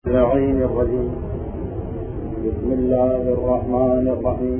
اللعين الرجيم. بسم الله الرحمن الرحيم.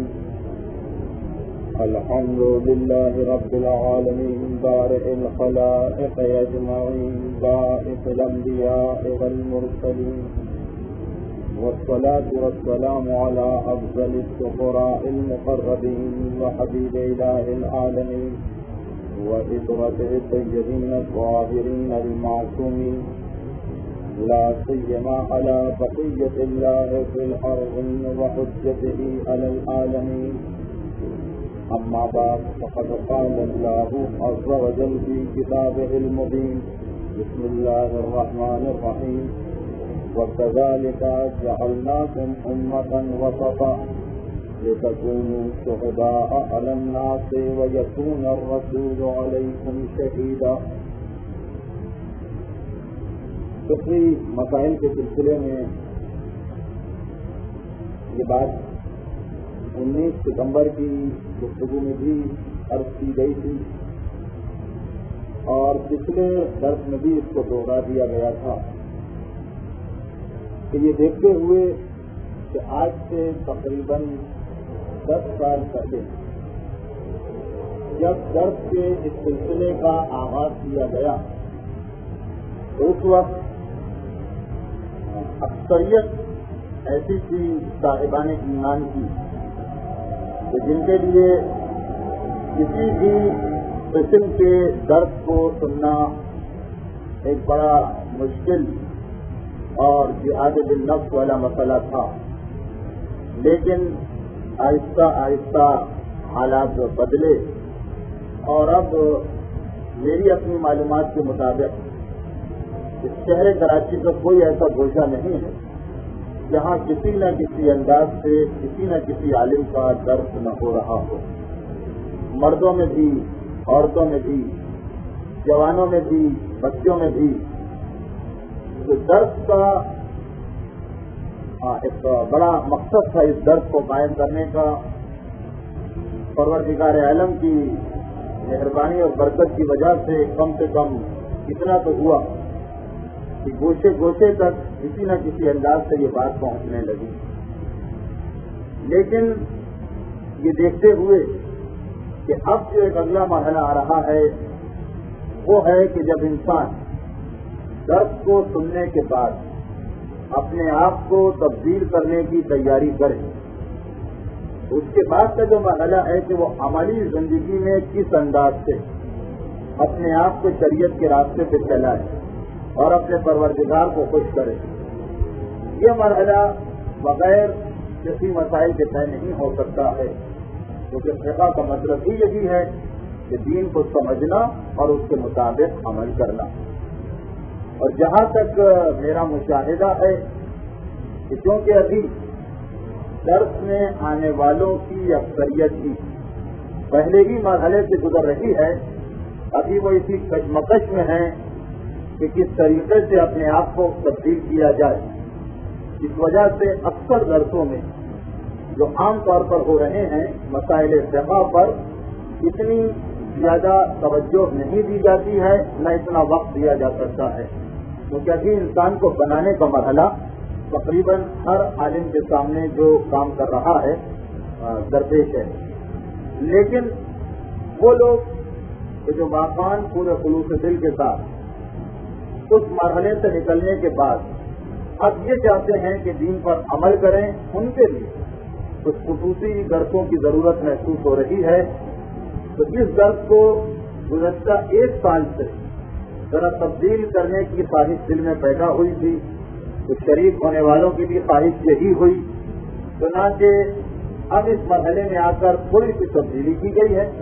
الحمد لله رب العالمين بارئ الخلائق أجمعين باعث الأنبياء والمرسلين، والصلاة والسلام على أفضل السفراء المقربين وحبيب إله العالمين وإسرته الطيبين الطاهرين المعصومين، لا سيما على بقية الله في الأرض وحجته على العالمين. أما بعد، فقد قال الله عز وجل في كتابه المبين: بسم الله الرحمن الرحيم. وكذلك جعلناكم أمة وسطا لتكونوا شهداء على الناس ويكون الرسول عليكم شهيدا. فقہی مسائل کے سلسلے میں یہ بات 19 ستمبر کی گفتگو میں بھی عرض کی گئی تھی، اور پچھلے درس میں بھی اس کو دوہرا دیا گیا تھا کہ یہ دیکھتے ہوئے کہ آج سے تقریباً 10 سال پہلے جب درس کے اس سلسلے کا آغاز کیا گیا تو اس وقت اکثریت ایسی تھی صاحبان ایمان کی کہ جن کے لیے کسی بھی قسم کے درد کو سننا ایک بڑا مشکل اور جہاد بالنفس والا مسئلہ تھا، لیکن آہستہ آہستہ حالات بدلے، اور اب میری اپنی معلومات کے مطابق اس شہر کراچی کا کوئی ایسا گوشہ نہیں ہے جہاں کسی نہ کسی انداز سے کسی نہ کسی عالم کا درس نہ ہو رہا ہو، مردوں میں بھی، عورتوں میں بھی، جوانوں میں بھی، بچوں میں بھی۔ تو درس کا ایک بڑا مقصد تھا اس درس کو قائم کرنے کا۔ پروردگار عالم کی مہربانی اور برکت کی وجہ سے کم اتنا تو ہوا کہ گوشے گوشے تک کسی نہ کسی انداز سے یہ بات پہنچنے لگی، لیکن یہ دیکھتے ہوئے کہ اب جو ایک اگلا مرحلہ آ رہا ہے وہ ہے کہ جب انسان درس کو سننے کے بعد اپنے آپ کو تبدیل کرنے کی تیاری کرے، اس کے بعد کا جو مرحلہ ہے کہ وہ عملی زندگی میں کس انداز سے اپنے آپ کو شریعت کے راستے پہ چلائے اور اپنے پروردگار کو خوش کرے۔ یہ مرحلہ بغیر کسی مسائل کے طے نہیں ہو سکتا ہے، کیونکہ فقہ کا مطلب ہی یہی ہے کہ دین کو سمجھنا اور اس کے مطابق عمل کرنا۔ اور جہاں تک میرا مشاہدہ ہے کہ کیونکہ ابھی درس میں آنے والوں کی اکثریت ہی پہلے ہی مرحلے سے گزر رہی ہے، ابھی وہ اسی کشمکش میں ہیں کہ کس طریقے سے اپنے آپ کو تبدیل کیا جائے۔ اس وجہ سے اکثر درسوں میں جو عام طور پر ہو رہے ہیں مسائل فقہ پر اتنی زیادہ توجہ نہیں دی جاتی ہے، نہ اتنا وقت دیا جا سکتا ہے، کیونکہ ابھی انسان کو بنانے کا مرحلہ تقریباً ہر عالم کے سامنے جو کام کر رہا ہے درپیش ہے۔ لیکن وہ لوگ جو واقعاً پورے خلوص دل کے ساتھ اس مرحلے سے نکلنے کے بعد اب یہ چاہتے ہیں کہ دین پر عمل کریں، ان کے لیے کچھ خصوصی درسوں کی ضرورت محسوس ہو رہی ہے۔ تو اس درس کو گزشتہ 1 سال سے ذرا تبدیل کرنے کی خواہش دل میں پیدا ہوئی تھی، کچھ شریک ہونے والوں کی بھی خواہش یہی ہوئی، چنانچہ اب اس مرحلے میں آ کر تھوڑی سی تبدیلی کی گئی ہے۔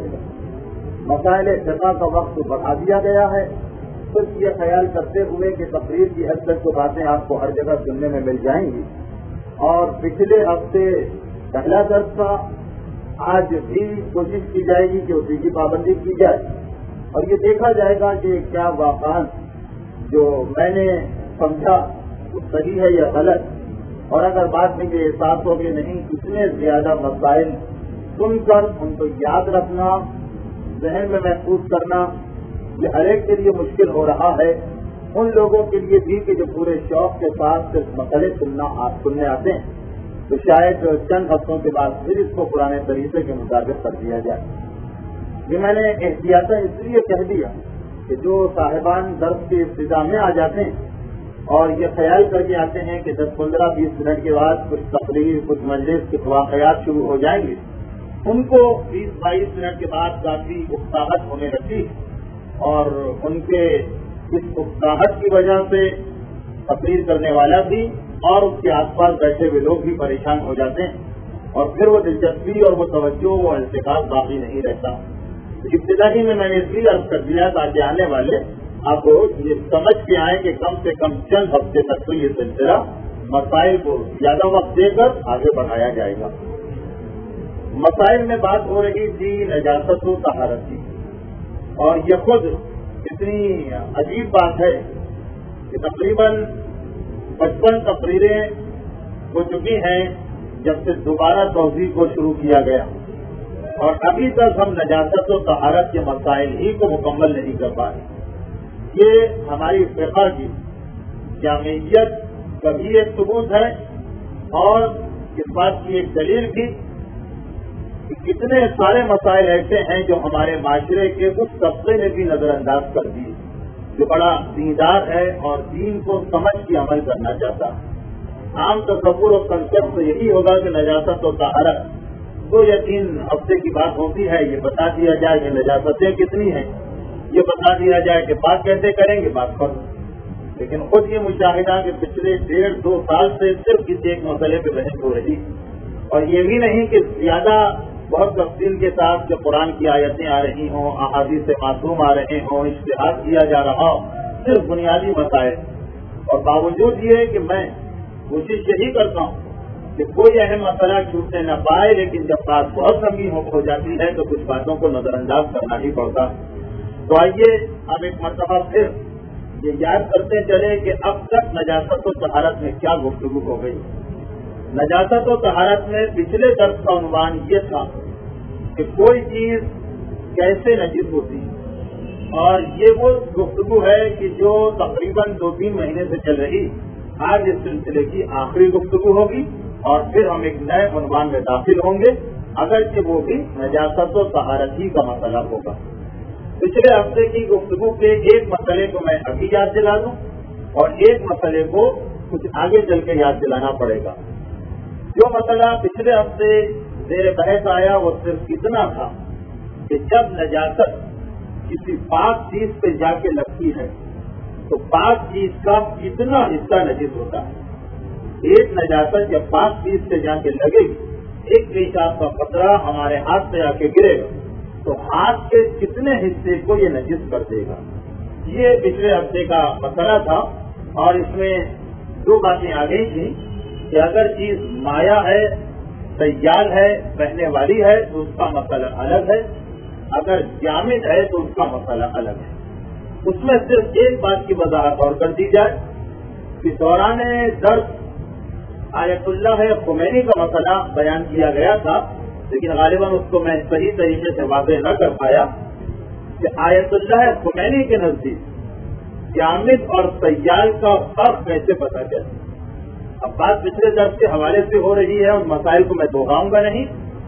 مسائل فقہ کا وقت بڑھا دیا گیا ہے، صرف یہ خیال کرتے ہوئے کہ تقریر کی حد تک تو باتیں آپ کو ہر جگہ سننے میں مل جائیں گی، اور پچھلے ہفتے پہلا درس تھا، آج بھی کوشش کی جائے گی کہ اسی کی پابندی کی جائے، اور یہ دیکھا جائے گا کہ کیا واقعات جو میں نے سمجھا وہ صحیح ہے یا غلط، اور اگر بعد میں یہ احساس ہو کہ نہیں اتنے زیادہ مسائل سن کر ان کو یاد رکھنا، ذہن میں محفوظ کرنا یہ ہر ایک کے لیے مشکل ہو رہا ہے، ان لوگوں کے لیے بھی کہ جو پورے شوق کے ساتھ صرف مسئلے سننے آتے ہیں تو شاید چند ہفتوں کے بعد پھر اس کو پرانے طریقے کے مطابق کر دیا جائے۔ یہ میں نے احتیاطاً اس لیے کہہ دیا کہ جو صاحبان درس کے ابتدا میں آ جاتے ہیں اور یہ خیال کر کے آتے ہیں کہ 10-15-20 منٹ کے بعد کچھ تقریر کچھ مجلس کچھ واقعات شروع ہو جائیں گے، ان کو 20-22 منٹ کے بعد کافی اکساہٹ ہونے لگتی اور ان کے اس اکساہٹ کی وجہ سے تقریر کرنے والا بھی اور اس کے آس پاس بیٹھے ہوئے لوگ بھی پریشان ہو جاتے ہیں اور پھر وہ دلچسپی اور وہ توجہ وہ التقاط باقی نہیں رہتا۔ ابتدائی میں نے اس لیے عرض کر دیا تاکہ آنے والے آپ یہ سمجھ کے آئیں کہ کم سے کم چند ہفتے تک تو یہ سلسلہ مسائل کو زیادہ وقت دے کر آگے بڑھایا جائے گا۔ مسائل میں بات ہو رہی تھی نجاست و طہارت کی، اور یہ خود اتنی عجیب بات ہے کہ تقریباً 55 تقریریں ہو چکی ہیں جب سے دوبارہ توضیح کو شروع کیا گیا، اور ابھی تک ہم نجاست و طہارت کے مسائل ہی کو مکمل نہیں کر پائے۔ یہ ہماری فقہ کی جامعیت کا بھی ایک ثبوت ہے اور اس بات کی ایک دلیل بھی کہ کتنے سارے مسائل ایسے ہیں جو ہمارے معاشرے کے اس طبقے نے بھی نظر انداز کر دیے جو بڑا دیندار ہے اور دین کو سمجھ کے عمل کرنا چاہتا ہے۔ عام تصور و کنسپٹ تو یہی ہوگا کہ نجاست و طہارت 2 یا 3 ہفتے کی بات ہوتی ہے، یہ بتا دیا جائے کہ نجاستیں کتنی ہیں، یہ بتا دیا جائے کہ بات کیسے کریں گے بات پر۔ لیکن خود یہ مشاہدہ کہ پچھلے 1.5-2 سال سے صرف کسی ایک مسئلے پہ بحث ہو رہی، اور یہ بھی نہیں کہ زیادہ بہت تفصیل کے ساتھ جو قرآن کی آیتیں آ رہی ہوں، احادیث معصوم آ رہے ہوں، اجتہاد کیا جا رہا ہو، صرف بنیادی مسائل۔ اور باوجود یہ کہ میں کوشش یہی کرتا ہوں کہ کوئی اہم مسئلہ چھوٹنے نہ پائے، لیکن جب بات بہت لمبی ہو جاتی ہے تو کچھ باتوں کو نظر انداز کرنا ہی پڑتا۔ تو آئیے ہم ایک مرتبہ پھر یہ یاد کرتے چلے کہ اب تک نجاست و طہارت میں کیا گفتگو ہو گئی۔ نجاست و طہارت میں پچھلے درس کا عنوان یہ تھا کہ کوئی چیز کیسے نجس ہوتی ہے، اور یہ وہ گفتگو ہے کہ جو تقریباً 2-3 مہینے سے چل رہی، آج اس سلسلے کی آخری گفتگو ہوگی اور پھر ہم ایک نئے عنوان میں داخل ہوں گے، اگرچہ وہ بھی نجاست و طہارت ہی کا مسئلہ ہوگا۔ پچھلے ہفتے کی گفتگو کے ایک مسئلے کو میں ابھی یاد دلا دوں اور ایک مسئلے کو کچھ آگے چل کے یاد دلانا پڑے گا۔ جو مسئلہ پچھلے ہفتے زیر بحث آیا وہ صرف اتنا تھا کہ جب نجاست کسی پاک چیز پہ جا کے لگتی ہے تو پاک چیز کا کتنا حصہ نجس ہوتا ہے۔ ایک نجاست جب پاک چیز سے جا کے لگے گی، ایک پیشاب کا قطرہ ہمارے ہاتھ سے آ کے گرے گا تو ہاتھ کے کتنے حصے کو یہ نجس کر دے گا۔ یہ پچھلے ہفتے کا مسئلہ تھا، اور اس میں 2 باتیں آ گئی تھیں کہ اگر چیز مایا ہے، سیال ہے، بہنے والی ہے تو اس کا مسئلہ الگ ہے، اگر جامد ہے تو اس کا مسئلہ الگ ہے۔ اس میں صرف ایک بات کی وضاحت اور کر دی جائے کہ دوران درس آیت اللہ خمینی کا مسئلہ بیان کیا گیا تھا، لیکن غالباً اس کو میں صحیح طریقے سے واضح نہ کر پایا کہ آیت اللہ خمینی کے نزدیک جامد اور سیال کا فرق کیسے پتہ چلے۔ اب بات پچھلے درس کے حوالے سے ہو رہی ہے، ان مسائل کو میں دہراؤں گا نہیں،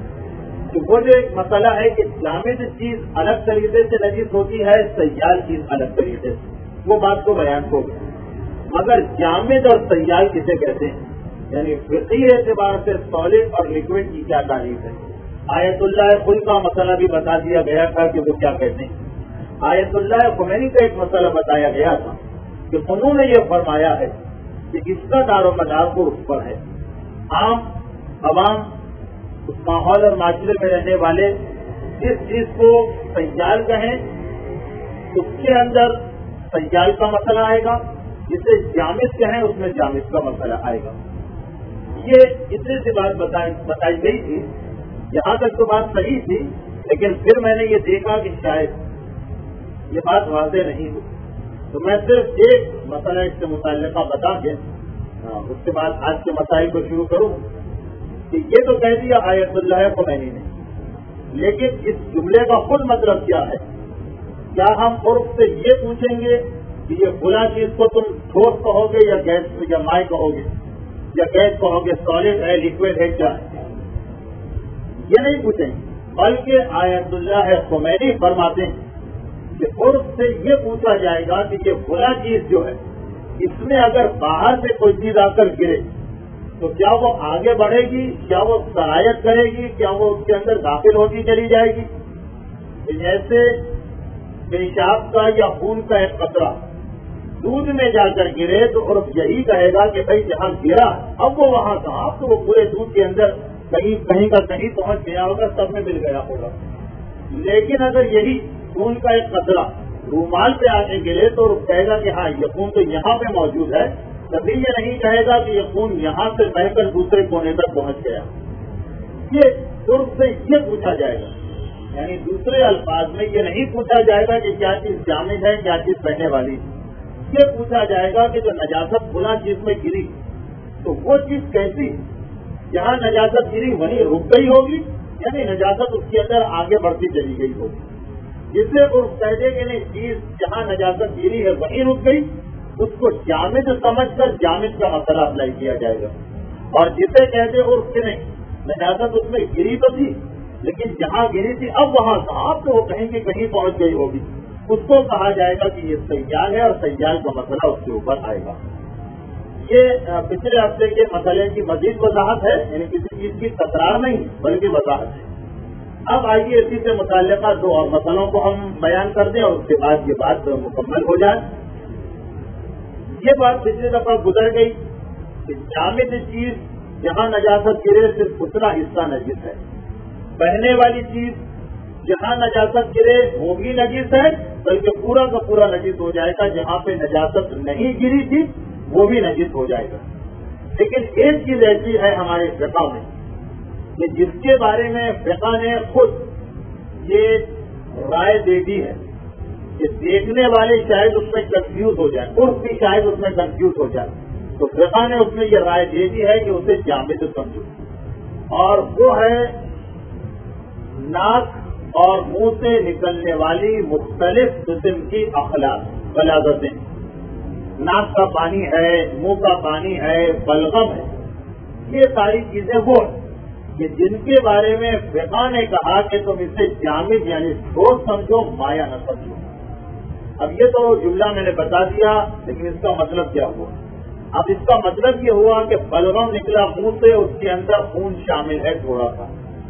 کہ وہ جو ایک مسئلہ ہے کہ جامد چیز الگ طریقے سے نجس ہوتی ہے، سیال چیز الگ طریقے سے، وہ بات کو بیان ہوگی۔ مگر جامد اور سیال کسے کہتے ہیں، یعنی فقہی اعتبار سے سالڈ اور لیکوڈ کی کیا تعریف ہے۔ آیت اللہ خل کا مسئلہ بھی بتا دیا گیا تھا کہ وہ کیا کہتے ہیں۔ آیت اللہ خمینی کا ایک مسئلہ بتایا گیا تھا کہ انہوں نے یہ فرمایا ہے کہ اس کا دار و مدار کو اس پر ہے۔ عام عوام اس ماحول اور معاشرے میں رہنے والے جس چیز کو سیال کہیں اس کے اندر سیال کا مسئلہ آئے گا، جسے جامد کہیں اس میں جامد کا مسئلہ آئے گا۔ یہ اتنی سی بات بتائی گئی تھی، یہاں تک تو بات صحیح تھی، لیکن پھر میں نے یہ دیکھا کہ شاید یہ بات واضح نہیں ہوئی، تو میں صرف ایک مسئلہ اس سے متعلقہ بتا کے اس کے بعد آج کے مسائل کو شروع کروں کہ یہ تو کہہ دیا آیت اللہ خمینی نے، لیکن اس جملے کا خود مطلب کیا ہے؟ کیا ہم عرف سے یہ پوچھیں گے کہ یہ فلاں چیز کو تم ٹھوس کہو گے یا گیس یا مائع کہو گے یا گیس کہو گے، سالڈ ہے لیکوڈ ہے کیا ہے، یہ نہیں پوچھیں گے، بلکہ آیت اللہ خمینی فرماتے ہیں کہ عرف سے یہ پوچھا جائے گا کہ یہ فلاں چیز جو ہے اس میں اگر باہر سے کوئی چیز آ کر گرے تو کیا وہ آگے بڑھے گی، کیا وہ سرایت کرے گی، کیا وہ اس کے اندر داخل ہوتی چلی جائے گی؟ جیسے پیشاب کا یا خون کا ایک قطرہ دودھ میں جا کر گرے تو عرف یہی کہے گا کہ بھائی جہاں گرا اب وہ وہاں کہاں، اب تو وہ پورے دودھ کے اندر کہیں کا کہیں پہنچ گیا ہوگا، سب میں مل گیا ہوگا۔ لیکن اگر یہی خون کا ایک قطرہ رومال پہ آ کے گرے تو عرف کہے گا کہ ہاں یہ خون تو یہاں پہ موجود ہے، کبھی یہ نہیں کہے گا کہ یہ خون یہاں سے بہ کر دوسرے کونے تک پہنچ گیا۔ یہ عرف سے یہ پوچھا جائے گا، یعنی دوسرے الفاظ میں یہ نہیں پوچھا جائے گا کہ کیا چیز جامد ہے کیا چیز بہنے والی، یہ پوچھا جائے گا کہ جو نجاست فلاں چیز میں گری تو وہ چیز کیسی، جہاں نجاست گری وہیں رک گئی ہوگی یعنی نجاست اس کے اندر آگے بڑھتی چلی گئی ہوگی۔ جسے عرف کہہ دے کہ نہیں چیز جہاں نجاست گری ہے وہیں رک گئی، اس کو جامد سمجھ کر جامد کا مسئلہ اپلائی کیا جائے گا۔ اور جسے کہہ دے عرف کہ نہیں نجاست اس میں گری تو تھی لیکن جہاں گری تھی اب وہاں صاحب تو وہ کہیں کہ کہیں پہنچ گئی ہوگی، اس کو کہا جائے گا کہ یہ سیال ہے اور سیال کا مسئلہ اس کے اوپر آئے گا۔ یہ پچھلے ہفتے کے مسئلے کی مزید وضاحت ہے، یعنی کسی چیز کی تکرار نہیں بلکہ وضاحت ہے۔ اب آئیے اسی سے متعلقہ دو اور مسئلوں کو ہم بیان کر دیں اور اس کے بعد یہ بات مکمل ہو جائے۔ یہ بات پچھلی دفعہ گزر گئی کہ جامد چیز جہاں نجاست گرے صرف اتنا حصہ نجس ہے، بہنے والی چیز جہاں نجاست گرے وہ بھی نجس ہے بلکہ پورا کا پورا نجس ہو جائے گا، جہاں پہ نجاست نہیں گری تھی وہ بھی نجس ہو جائے گا۔ لیکن ایک چیز ایسی ہے ہمارے فقہ میں کہ جس کے بارے میں فقہ نے خود یہ رائے دے دی ہے کہ دیکھنے والے شاید اس میں کنفیوز ہو جائے، عرف بھی شاید اس میں کنفیوز ہو جائے، تو فقہ نے اس میں یہ رائے دے دی ہے کہ اسے جامد سمجھو، اور وہ ہے ناک اور منہ سے نکلنے والی مختلف قسم کی غلاظتیں، ناک کا پانی ہے، منہ کا پانی ہے، بلغم ہے، یہ ساری چیزیں وہ ہیں کہ جن کے بارے میں فقہ نے کہا کہ تم اسے جامد یعنی ٹھوس سمجھو، مایا نہ سمجھو۔ اب یہ تو جملہ میں نے بتا دیا لیکن اس کا مطلب کیا ہوا؟ اب اس کا مطلب یہ ہوا کہ بلغم نکلا منہ سے، اس کے اندر خون شامل ہے تھوڑا سا۔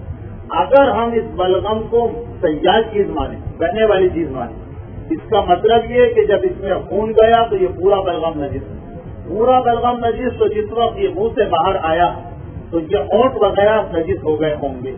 اگر ہم اس بلغم کو سیال چیز مانیں، بہنے والی چیز مانیں، اس کا مطلب یہ کہ جب اس میں خون گیا تو یہ پورا بلغم نجس، پورا بلغم نجس، تو جس وقت یہ منہ سے باہر آیا تو یہ ہونٹ وغیرہ نجس ہو گئے ہوں گے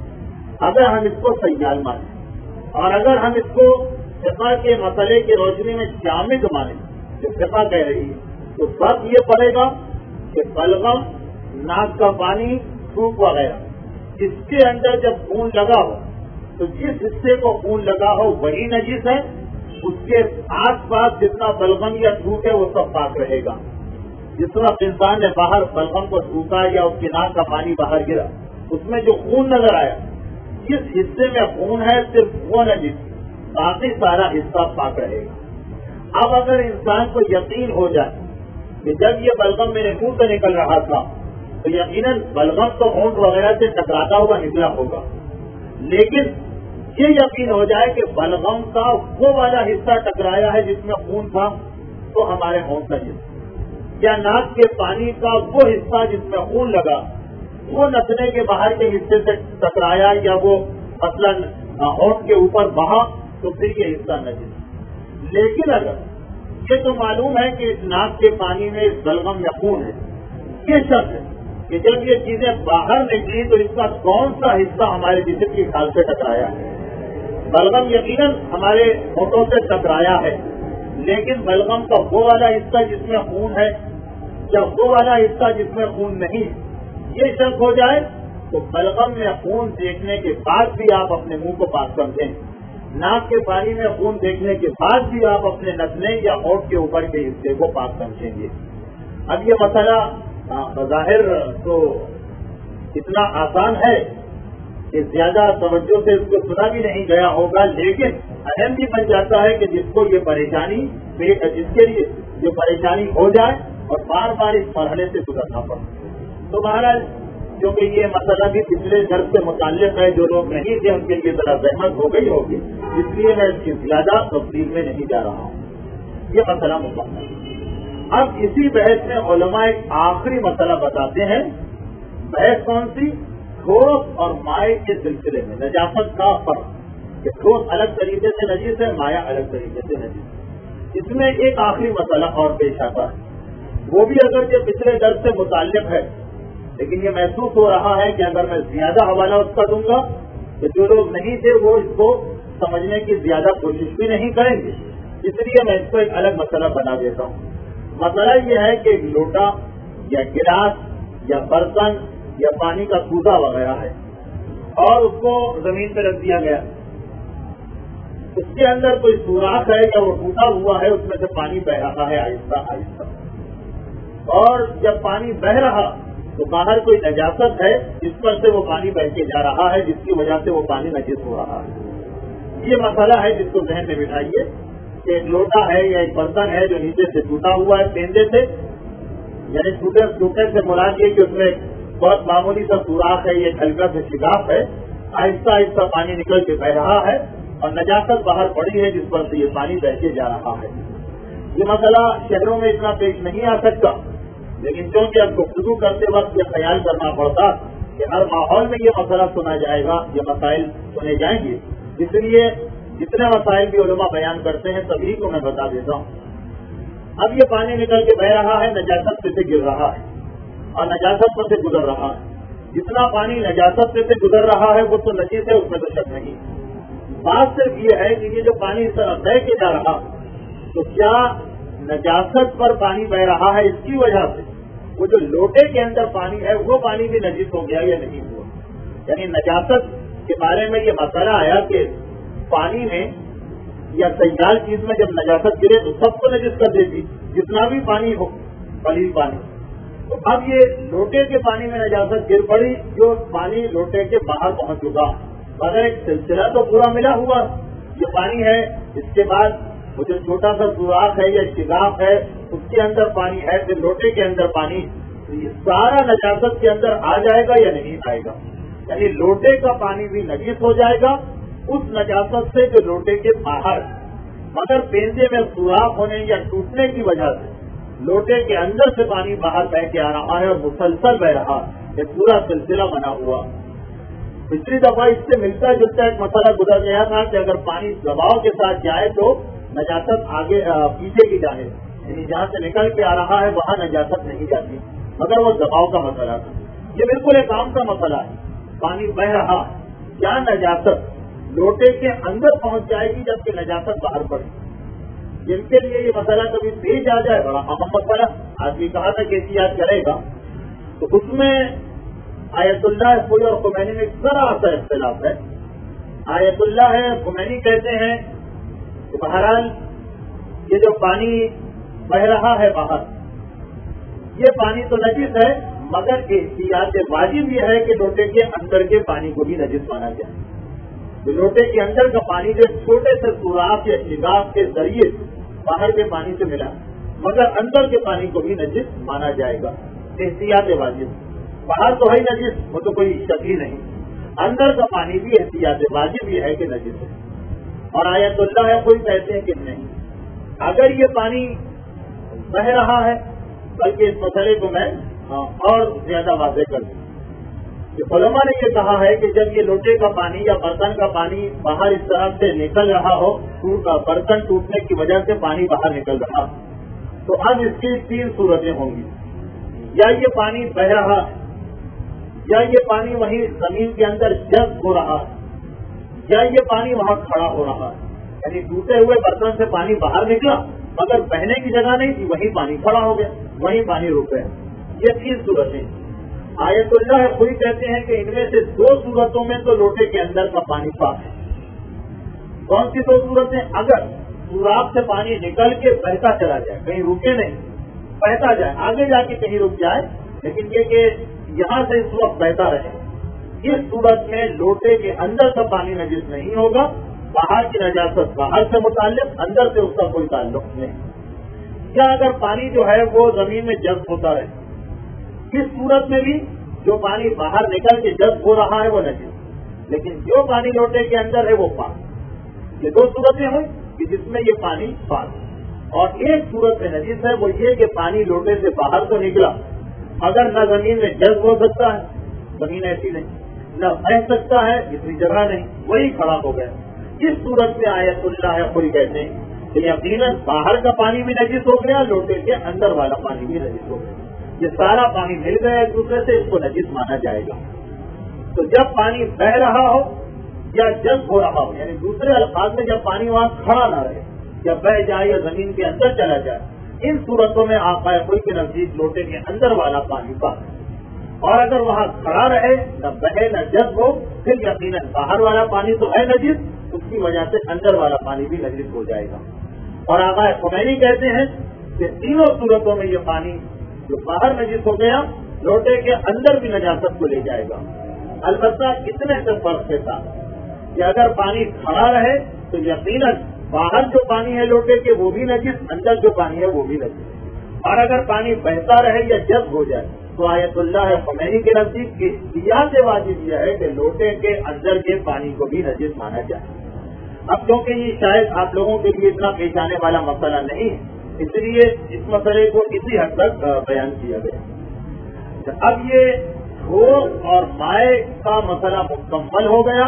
اگر ہم اس کو سیال مانیں۔ اور اگر ہم اس کو فقہ کے مسئلے کی روشنی میں جامد مانیں جو فقہ کہہ رہی ہے تو فرق یہ پڑے گا کہ بلغم، ناک کا پانی، تھوک وغیرہ اس کے اندر جب خون لگا ہو تو جس حصے کو خون لگا ہو وہی نجس ہے، اس کے آس پاس جتنا بلغم یا تھوک ہے وہ سب پاک رہے گا۔ جس وقت انسان نے باہر بلغم کو تھوکا یا اس کی ناک کا پانی باہر گرا، اس میں جو خون نظر آیا، جس حصے میں خون ہے صرف وہ نجس، باقی سارا حصہ پاک رہے گا۔ اب اگر انسان کو یقین ہو جائے کہ جب یہ بلغم میرے منہ سے نکل رہا تھا تو یقیناً بلغم تو ہونٹ وغیرہ سے ٹکراتا ہوا نکلا ہوگا، لیکن یہ یقین ہو جائے کہ بلغم کا وہ والا حصہ ٹکرایا ہے جس میں خون تھا تو ہمارے ہونٹ نجس، یا ناک کے پانی کا وہ حصہ جس میں خون لگا وہ نسنے کے باہر کے حصے سے ٹکرایا یا وہ مثلاً ہونٹ کے اوپر بہا تو پھر یہ حصہ نجس۔ لیکن اگر یہ تو معلوم ہے کہ اس ناک کے پانی میں اس بلغم میں خون ہے، یہ شرط ہے کہ جب یہ چیزیں باہر نکلی تو اس کا کون سا حصہ ہمارے جسم کی کھال سے ٹکرایا ہے۔ بلغم یقیناً ہمارے ہونٹوں سے ٹکرایا ہے، لیکن بلغم کا وہ والا حصہ جس میں خون ہے یا وہ والا حصہ جس میں خون نہیں، یہ شک ہو جائے تو بلغم میں خون دیکھنے کے بعد بھی آپ اپنے منہ کو پاک سمجھیں، ناک کے پانی میں خون دیکھنے کے بعد بھی آپ اپنے نسنے یا ہونٹ کے اوپر کے حصے کو پاک سمجھیں گے۔ اب یہ مسئلہ بظاہر تو اتنا آسان ہے کہ زیادہ توجہ سے اس کو سنا بھی نہیں گیا ہوگا، لیکن اہم بھی بن جاتا ہے کہ جس کو یہ پریشانی، جس کے لیے یہ پریشانی ہو جائے اور بار بار اس مرحلے سے گزرنا پڑے۔ تو مہاراج کیونکہ یہ مسئلہ بھی پچھلے درس سے متعلق ہے، جو لوگ نہیں تھے ان کے لیے ذرا زحمت ہو گئی ہوگی، اس لیے میں اس کی زیادہ تفصیل میں نہیں جا رہا ہوں۔ یہ مسئلہ مکمل۔ اب اسی بحث میں علماء ایک آخری مسئلہ بتاتے ہیں۔ بحث کون سی؟ ٹھوس اور مائع کے سلسلے میں نجاست کا فرق، کہ ٹھوس الگ طریقے سے نجیس ہے، مائع الگ طریقے سے نجیس ہے۔ اس میں ایک آخری مسئلہ اور پیش آتا ہے، وہ بھی اگرچہ پچھلے درس سے متعلق ہے، لیکن یہ محسوس ہو رہا ہے کہ اگر میں زیادہ حوالہ اس کا دوں گا تو جو لوگ نہیں تھے وہ اس کو سمجھنے کی زیادہ کوشش بھی نہیں کریں گے، اس لیے میں اس کو ایک الگ مسئلہ بنا دیتا ہوں۔ مسئلہ یہ ہے کہ ایک لوٹا یا گلاس یا برتن یا پانی کا کوزہ وغیرہ ہے اور اس کو زمین پہ رکھ دیا گیا، اس کے اندر کوئی سوراخ ہے یا وہ ٹوٹا ہوا ہے، اس میں سے پانی بہ رہا ہے آہستہ آہستہ، اور جب پانی بہ رہا تو باہر کوئی نجاست ہے جس پر سے وہ پانی بہ کے جا رہا ہے، جس کی وجہ سے وہ پانی نجس ہو رہا ہے۔ یہ مسئلہ ہے جس کو ذہن میں بٹھائیے کہ ایک لوٹا ہے یا ایک برتن ہے جو نیچے سے ٹوٹا ہوا ہے پیندے سے، یعنی ٹوٹے سے مراد یہ کہ اس میں بہت معمولی سا سوراخ ہے، یہ ہلکا سے شگاف ہے، آہستہ آہستہ پانی نکل کے بہ رہا ہے اور نجاست باہر پڑی ہے جس پر سے یہ پانی بہ کے جا رہا ہے۔ یہ مسئلہ شہروں میں اتنا پیش نہیں آ سکتا، لیکن چونکہ اب گفتگو کرتے وقت یہ خیال کرنا پڑتا کہ ہر ماحول میں یہ مسئلہ سنا جائے گا، یہ مسائل سنے جائیں گے، اس لیے جتنے مسائل بھی علماء بیان کرتے ہیں سبھی کو میں بتا دیتا ہوں۔ اب یہ پانی نکل کے بہ رہا ہے، نجاست سے گر رہا ہے اور نجاست پر سے گزر رہا ہے۔ جتنا پانی نجاست سے گزر رہا ہے وہ تو نجیس ہے، اس میں تو شک نہیں۔ بات صرف یہ ہے کہ یہ جو پانی اس طرح بہ کے جا رہا تو کیا نجاست پر پانی بہ رہا ہے، اس کی وجہ سے وہ جو لوٹے کے اندر پانی ہے وہ پانی بھی نجس ہو گیا یا نہیں ہوا؟ یعنی نجاست کے بارے میں یہ مسئلہ آیا کہ پانی میں یا سیال چیز میں جب نجاست گرے تو سب کو نجس کر دیتی، جتنا بھی پانی ہو، قلیل پانی۔ تو اب یہ لوٹے کے پانی میں نجاست گر پڑی، جو پانی لوٹے کے باہر پہنچ چکا، مگر ایک سلسلہ تو پورا ملا ہوا یہ پانی ہے، اس کے بعد وہ جو چھوٹا سا سوراخ ہے یا شگاف ہے اس کے اندر پانی ہے، پھر لوٹے کے اندر پانی، سارا نجاست کے اندر آ جائے گا یا نہیں آئے گا؟ یعنی لوٹے کا پانی بھی نجس ہو جائے گا اس نجاست سے جو لوٹے کے باہر، مگر پیندے میں سوراخ ہونے یا ٹوٹنے کی وجہ سے لوٹے کے اندر سے پانی باہر بہ کے آ رہا ہے اور مسلسل بہ رہا، یہ پورا سلسلہ بنا ہوا۔ پچھلی دفعہ اس سے ملتا جلتا ایک مسئلہ گزر گیا تھا کہ اگر پانی دباؤ کے ساتھ جائے تو نجاست آگے پیچھے کی جائے، یعنی جہاں سے نکل کے آ رہا ہے وہاں نجاست نہیں جاتی، مگر وہ دباؤ کا مسئلہ تھا۔ یہ بالکل ایک عام کا مسئلہ ہے، پانی بہ رہا، کیا نجاست لوٹے کے اندر پہنچ جائے گی جبکہ نجاست باہر پڑے؟ جن کے لیے یہ مسئلہ کبھی پیش آ جائے، بڑا اہم مسئلہ، آدمی کہا تھا کہ احتیاط کرے گا، تو اس میں آیت اللہ پوری اور خمینی میں ذرا سا اختلاف ہے۔ آیت اللہ ہے، خمینی کہتے ہیں کہ بہرحال یہ جو پانی بہ رہا ہے باہر، یہ پانی تو نجس ہے، مگر احتیاط واجب یہ ہے کہ لوٹے کے اندر کے پانی کو بھی نجس مانا جائے۔ تو لوٹے کے اندر کا پانی جو چھوٹے سے سوراخ یا شگاف کے ذریعے باہر کے پانی سے ملا، مگر اندر کے پانی کو بھی نجس مانا جائے گا، احتیاط واجب۔ باہر تو ہے نجس، وہ تو کوئی شک ہی نہیں، اندر کا پانی بھی احتیاط واجب یہ ہے کہ نجس ہے۔ اور آیت اللہ ہے کوئی کہتے ہیں کہ نہیں، اگر یہ پانی بہ رہا ہے، بلکہ اس مسئلے کو میں اور زیادہ واضح کر دوں کہ علماء نے یہ کہا ہے کہ جب یہ لوٹے کا پانی یا برتن کا پانی باہر اس طرح سے نکل رہا ہو، برتن ٹوٹنے کی وجہ سے پانی باہر نکل رہا، تو اب اس کی تین صورتیں ہوں گی، یا یہ پانی بہ رہا ہے، یا یہ پانی وہیں زمین کے اندر جذب ہو رہا ہے، یا یہ پانی وہاں کھڑا ہو رہا ہے، یعنی ٹوٹے ہوئے برتن سے پانی باہر نکلا مگر بہنے کی جگہ نہیں تھی، وہیں پانی کھڑا ہو گیا، وہیں پانی رک گیا۔ یہ تین صورتیں آیت اللہ خود کہتے ہیں کہ ان میں سے دو صورتوں میں تو لوٹے کے اندر کا پانی پاک ہے۔ کون سی دو صورتیں؟ اگر سوراخ سے پانی نکل کے بہتا چلا جائے، کہیں رکے نہیں، بہتا جائے، آگے جا کے کہیں رک جائے، لیکن یہ کہ یہاں سے اس وقت بہتا رہے، اس صورت میں لوٹے کے اندر کا پانی نجس نہیں ہوگا، باہر کی نجاست باہر سے متعلق، اندر سے اس کا کوئی تعلق نہیں. کیا اگر پانی جو ہے وہ زمین میں جذب ہوتا رہے، کس صورت میں بھی جو پانی باہر نکل کے جذب ہو رہا ہے وہ نجس، لیکن جو پانی لوٹے کے اندر ہے وہ پاک. یہ دو صورتیں ہوئی کہ جس میں یہ پانی پاک. اور ایک صورت میں نجس ہے، وہ یہ کہ پانی لوٹے سے باہر تو نکلا، اگر نہ زمین میں جذب ہو سکتا ہے، زمین ایسی نہیں، نہ بہ سکتا ہے، اتنی جگہ نہیں، وہی کھڑا ہو گیا. اس صورت میں آیت اللہ خود کہتے ہیں کہ یقیناً باہر کا پانی بھی نجس ہو گیا، لوٹے کے اندر والا پانی بھی نجس ہو گیا. یہ سارا پانی مل گیا ایک دوسرے سے، اس کو نجس مانا جائے گا. تو جب پانی بہ رہا ہو یا جذب ہو رہا ہو، یعنی دوسرے الفاظ میں جب پانی وہاں کھڑا نہ رہے، یا بہ جائے یا زمین کے اندر چلا جائے، ان صورتوں میں آقا کوئی کے نزدیک لوٹے کے اندر والا پانی پاک. اور اگر وہاں کھڑا رہے، نہ بہے نہ جذب ہو، پھر یقیناً باہر والا پانی تو ہے نجس، اس کی وجہ سے اندر والا پانی بھی نجس ہو جائے گا. اور آقا خمینی کہتے ہیں کہ تینوں صورتوں میں یہ پانی جو باہر نجس ہو گیا، لوٹے کے اندر بھی نجاست کو لے جائے گا. البتہ اتنے سے فرق کے ساتھ کہ اگر پانی کھڑا رہے تو یقیناً باہر جو پانی ہے لوٹے کے وہ بھی نجس، اندر جو پانی ہے وہ بھی نجس. اور اگر پانی بہتا رہے یا جذب ہو جائے تو آیت اللہ خمینی کے نزدیک احتیاط سے واجب یہ ہے کہ لوٹے کے اندر کے پانی کو بھی نجس مانا جائے. اب کیونکہ یہ شاید آپ لوگوں کے لیے اتنا پیش آنے والا مسئلہ نہیں ہے، اس لیے اس مسئلے کو اسی حد تک بیان کیا گیا. اب یہ ٹھوس اور مائع کا مسئلہ مکمل ہو گیا.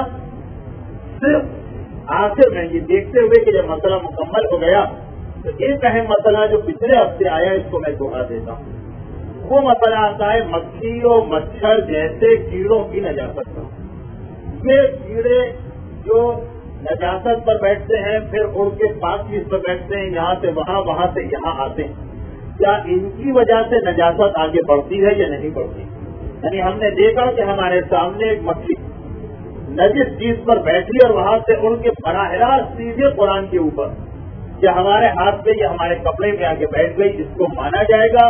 صرف آخر میں یہ دیکھتے ہوئے کہ جب مسئلہ مکمل ہو گیا تو ایک اہم مسئلہ جو پچھلے ہفتے آیا اس کو میں دوہرا دیتا ہوں. وہ مسئلہ آتا ہے مکھی اور مچھر جیسے کیڑوں کی نجاست کا. یہ کیڑے جو نجاست پر بیٹھتے ہیں پھر اڑ کے پاک چیز پر بیٹھتے ہیں، یہاں سے وہاں، وہاں سے یہاں آتے ہیں، کیا ان کی وجہ سے نجاست آگے بڑھتی ہے یا نہیں بڑھتی؟ یعنی ہم نے دیکھا کہ ہمارے سامنے ایک مکھی نجس چیز پر بیٹھی اور وہاں سے اڑ کے براہ راست سیدھے قرآن کے اوپر یا ہمارے ہاتھ پہ یا ہمارے کپڑے میں آگے بیٹھ گئی. اس کو مانا جائے گا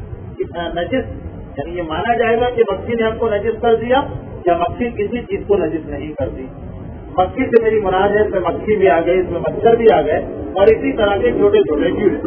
نجس، یعنی یہ مانا جائے گا کہ مکھی نے ہم کو نجس کر دیا، یا مکھی کسی چیز کو نجس نہیں کرتی. مکھی سے میری مراد ہے اس میں مکھی بھی آ گئی، اس میں مچھر بھی آ گئے، اور اسی طرح کے چھوٹے چھوٹے کیڑے.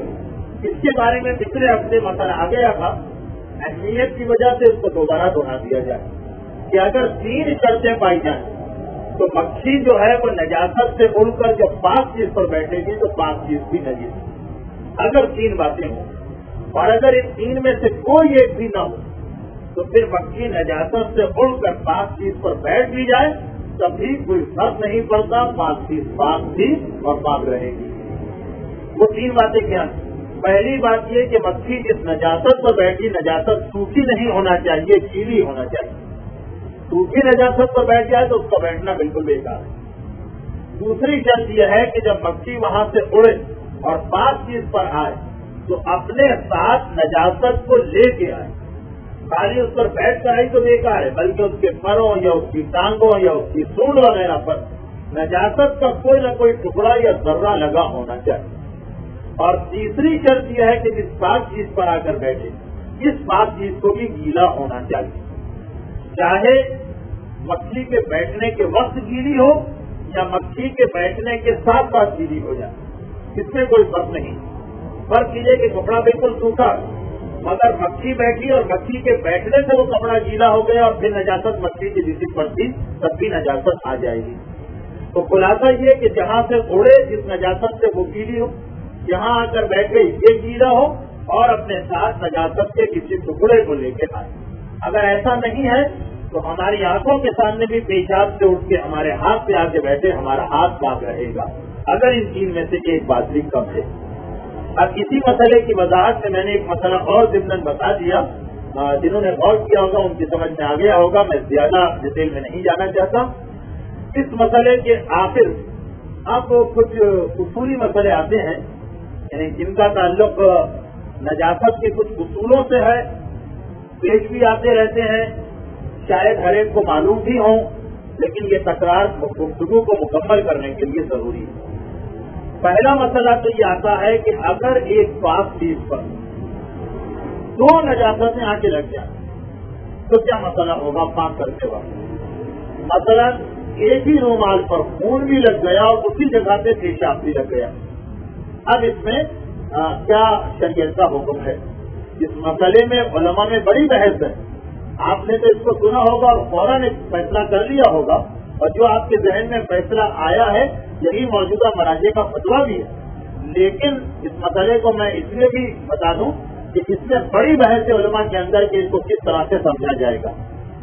اس کے بارے میں پچھلے ہفتے مسئلہ آ گیا تھا. اہمیت کی وجہ سے اس کو دوبارہ دوہرا دیا جائے کہ اگر 3 شرطیں پائی جائیں تو مکھی جو ہے وہ نجاست سے اڑ کر جب پاک چیز پر بیٹھے گی تو پاک چیز بھی نجس. اگر 3 باتیں ہوں اور اگر ان 3 میں سے کوئی ایک بھی نہ ہو تو پھر مکھی نجاست سے اڑ کر پاک چیز پر بیٹھ بھی جائے تب بھی کوئی فرق نہیں پڑتا، پاک چیز پاک تھی اور پاک رہے گی. وہ 3 باتیں کیا ہیں؟ پہلی بات یہ کہ مکھی جس نجاست پر بیٹھی، نجاست سوکھی نہیں ہونا چاہیے، گیلی ہونا چاہیے. سوکھی نجاست پر بیٹھ جائے تو اس کا بیٹھنا بالکل بیکار ہے. دوسری شرط یہ ہے کہ جب مکھی وہاں سے اڑے اور پاک چیز پر آئے تو اپنے ساتھ نجاست کو لے کے آئے. خالی اس پر بیٹھ کر آئی تو بیکار ہے، بلکہ اس کے پروں یا اس کی ٹانگوں یا اس کی سونڈ وغیرہ پر نجاست کا کوئی نہ کوئی ٹکڑا یا ذرہ لگا ہونا چاہیے. اور تیسری شرط یہ ہے کہ جس پاک چیز پر آ کر بیٹھے اس پاک چیز کو بھی گیلا ہونا چاہیے، چاہے مکھی کے بیٹھنے کے وقت گیلی ہو یا مکھی کے بیٹھنے کے ساتھ ساتھ گیلی ہو جائے، اس میں کوئی فرق نہیں. فرق یہ کہ کپڑا بالکل سوکھا مگر مکھی بیٹھی اور مکھی کے بیٹھنے سے وہ کپڑا گیلا ہو گیا اور پھر نجاست مکھی کی جسم پر تھی تب بھی نجاست آ جائے گی. تو خلاصہ یہ کہ جہاں سے اڑے جس نجاست سے وہ گیلی ہو، یہاں آ کر بیٹھ گئی یہ گیلا ہو اور اپنے ساتھ نجاست کے کسی ٹکڑے کو لے کے آئے. اگر ایسا نہیں ہے تو ہماری آنکھوں کے سامنے بھی پیشاب سے اٹھ کے ہمارے ہاتھ پہ آ کے بیٹھے ہمارا ہاتھ پاک رہے گا اگر ان 3 میں سے ایک بات بھی کم ہے. اب اسی مسئلے کی وضاحت میں نے ایک مسئلہ اور ضمن بتا دیا، جنہوں نے غور کیا ہوگا ان کی سمجھ میں آ گیا ہوگا، میں زیادہ ڈیٹیل میں نہیں جانا چاہتا. اس مسئلے کے آخر اب کچھ اصولی مسئلے آتے ہیں، یعنی جن کا تعلق نجاست کے کچھ اصولوں سے ہے، پیش بھی آتے رہتے ہیں، شاید ہر ایک کو معلوم بھی ہوں، لیکن یہ تکرار گفتگو کو مکمل کرنے کے لیے ضروری ہے. پہلا مسئلہ تو یہ آتا ہے کہ اگر ایک پاک چیز پر 2 نجاستیں آ کے لگ جائیں تو کیا مسئلہ ہوگا پاک کرتے وقت؟ مثلا ایک ہی رومال پر خون بھی لگ گیا اور اسی جگہ پہ پیشاب بھی لگ گیا. اب اس میں کیا شریعت کا حکم ہے؟ اس مسئلے میں علماء میں بڑی بحث ہے. آپ نے تو اس کو سنا ہوگا اور فوراً ایک فیصلہ کر لیا ہوگا، اور جو آپ کے ذہن میں فیصلہ آیا ہے یہی موجودہ مراجع کا فتویٰ بھی ہے. لیکن اس مسئلے کو میں اس لیے بھی بتا دوں کہ اس میں بڑی بحث ہے علماء کے اندر کہ اس کو کس طرح سے سمجھا جائے گا.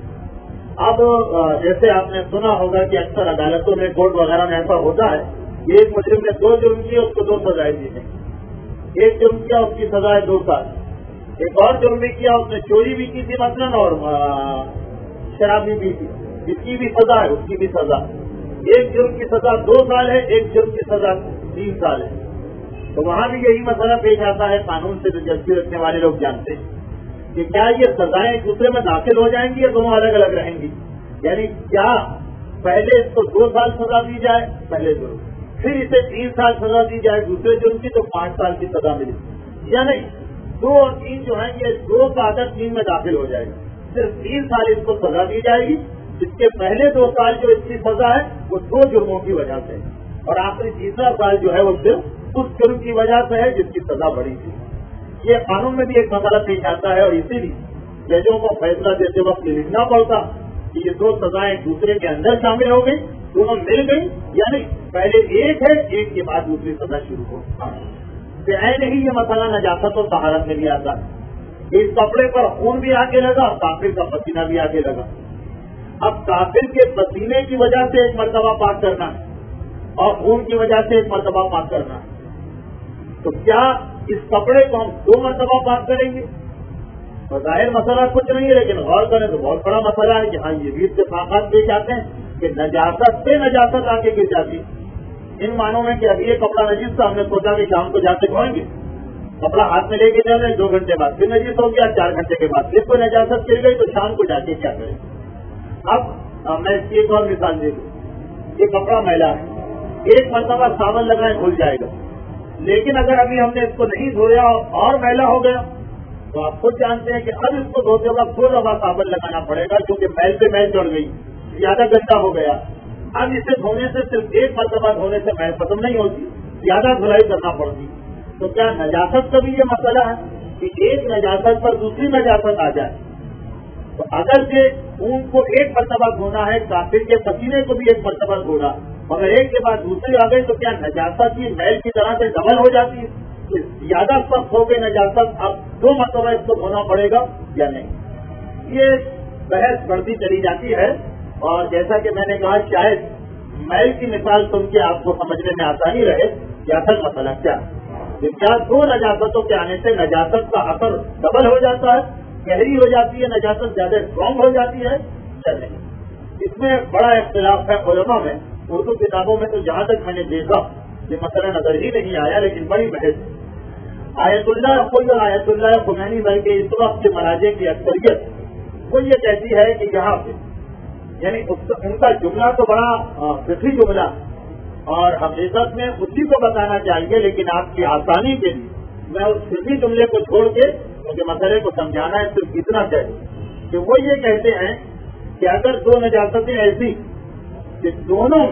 اب جیسے آپ نے سنا ہوگا کہ اکثر عدالتوں میں کورٹ وغیرہ میں ایسا ہوتا ہے کہ ایک مجرم نے 2 جرم کیے، اس کو 2 سزائیں دی ہیں. ایک جرم کیا، اس کی سزا ہے 2 سال. ایک اور جرم بھی کیا، اس نے چوری بھی کی تھی مثلاً اور شراب بھی پی تھی، اس کی بھی سزا ہے، اس کی بھی سزا. ایک جرم کی سزا 2 سال ہے، ایک جرم کی سزا 3 سال ہے. تو وہاں بھی یہی مسئلہ پیش آتا ہے. قانون سے دلچسپی رکھنے والے لوگ جانتے ہیں کہ کیا یہ سزائیں ایک دوسرے میں داخل ہو جائیں گی یا دونوں الگ الگ رہیں گی. یعنی کیا پہلے اس کو 2 سال سزا دی جائے پہلے جرم، پھر اسے 3 سال سزا دی جائے دوسرے جرم کی تو 5 سال کی سزا ملے، یا نہیں 2 اور 3 جو ہیں یہ 2 کا عدد 3 میں داخل ہو جائے گا. صرف 3 سال اس کو سزا دی جائے گی. اس کے پہلے 2 سال جو اس کی سزا ہے وہ 2 جرموں کی وجہ سے ہے، اور آخری تیسرا سال جو ہے وہ صرف اس جرم کی وجہ سے ہے جس کی سزا بڑی تھی. یہ قانون میں بھی ایک مسئلہ پیش آتا ہے، اور اسی لیے ججوں کو فیصلہ دیتے وقت یہ لکھنا پڑتا کہ یہ 2 سزائیں ایک دوسرے کے اندر شامل ہو گئی، دونوں مل گئی، یا نہیں پہلے ایک ہے، ایک کے بعد دوسری سزا شروع ہو. نہیں یہ مسئلہ نجاست اور طہارت میں بھی آتا ہے. اس کپڑے پر خون بھی آگے لگا، کافر کا پسینہ بھی آگے لگا. اب کافر کے پسینے کی وجہ سے ایک مرتبہ پاک کرنا ہے اور خون کی وجہ سے ایک مرتبہ پاک کرنا ہے، تو کیا اس کپڑے کو ہم 2 مرتبہ پاک کریں گے؟ بظاہر مسئلہ کچھ نہیں ہے، لیکن غور کریں تو بہت بڑا مسئلہ ہے کہ ہاں یہ بھی اتفاقات پیش آتے ہیں کہ نجاست سے نجاست آگے گر جاتی ہے. ان معنوں میں کہ ابھی یہ کپڑا نجیس تھا، ہم نے سوچا کہ شام کو جاتے دھوئیں گے، کپڑا ہاتھ میں لے کے جا رہے ہیں، 2 گھنٹے بعد پھر نجیس ہو گیا، 4 گھنٹے کے بعد پھر کوئی نجاست گر گئی، تو شام کو جا کے کیا کریں؟ اب میں اس کی ایک اور مثال دے دوں. یہ کپڑا میلا ہے، ایک مرتبہ صابن لگائیں دھل جائے گا، لیکن اگر ابھی ہم نے اس کو نہیں دھویا اور میلا ہو گیا تو آپ خود جانتے ہیں کہ اب اس کو دھوتے وقت 2 دفعہ صابن لگانا پڑے گا، کیونکہ میل پہ میل چڑھ گئی، زیادہ گندا ہو گیا. اب اسے دھونے سے صرف ایک مرتبہ دھونے سے میل ختم نہیں ہوتی، زیادہ دھلائی کرنا پڑتی. تو کیا نجاست کا بھی یہ مسئلہ ہے کہ ایک نجاست پر دوسری نجاست آ جائے؟ تو اگر سے خون کو ایک مرتبہ دھونا ہے، کافر کے پسینے کو بھی ایک مرتبہ دھونا، مگر ایک کے بعد دوسری آ گئی، تو کیا نجاست کی میل کی طرح سے ڈبل ہو جاتی ہے؟ زیادہ سخت ہو گئی نجاست، اب 2 مرتبہ اس کو دھونا پڑے گا یا نہیں؟ یہ بحث بڑھتی چلی جاتی ہے. اور جیسا کہ میں نے کہا شاید میل کی مثال سن کے آپ کو سمجھنے میں آسانی رہے کہ اصل مسئلہ کیا ہے. کیا 2 نجاستوں کے آنے سے نجاست کا اثر ڈبل ہو جاتا ہے، گہری ہو جاتی ہے، نجاست زیادہ اسٹرانگ ہو جاتی ہے؟ چلے اس میں بڑا اختلاف ہے علماء میں. اردو کتابوں میں تو جہاں تک میں نے دیکھا یہ مسئلہ نظر ہی نہیں آیا، لیکن بڑی بحث. آیت اللہ خمینی بھائی کے اس وقت کے مراجع کی اکثریت وہ یہ کہتی ہے کہ یہاں پہ یعنی ان کا جملہ تو بڑا فکری جملہ اور حقیقت میں اسی کو بتانا چاہیے، لیکن آپ کی آسانی کے لیے میں اس فکری جملے کو چھوڑ کے مجھے مسئلے کو سمجھانا ہے. صرف اتنا چاہیے کہ وہ یہ کہتے ہیں کہ اگر 2 نجاستیں ایسی کہ دونوں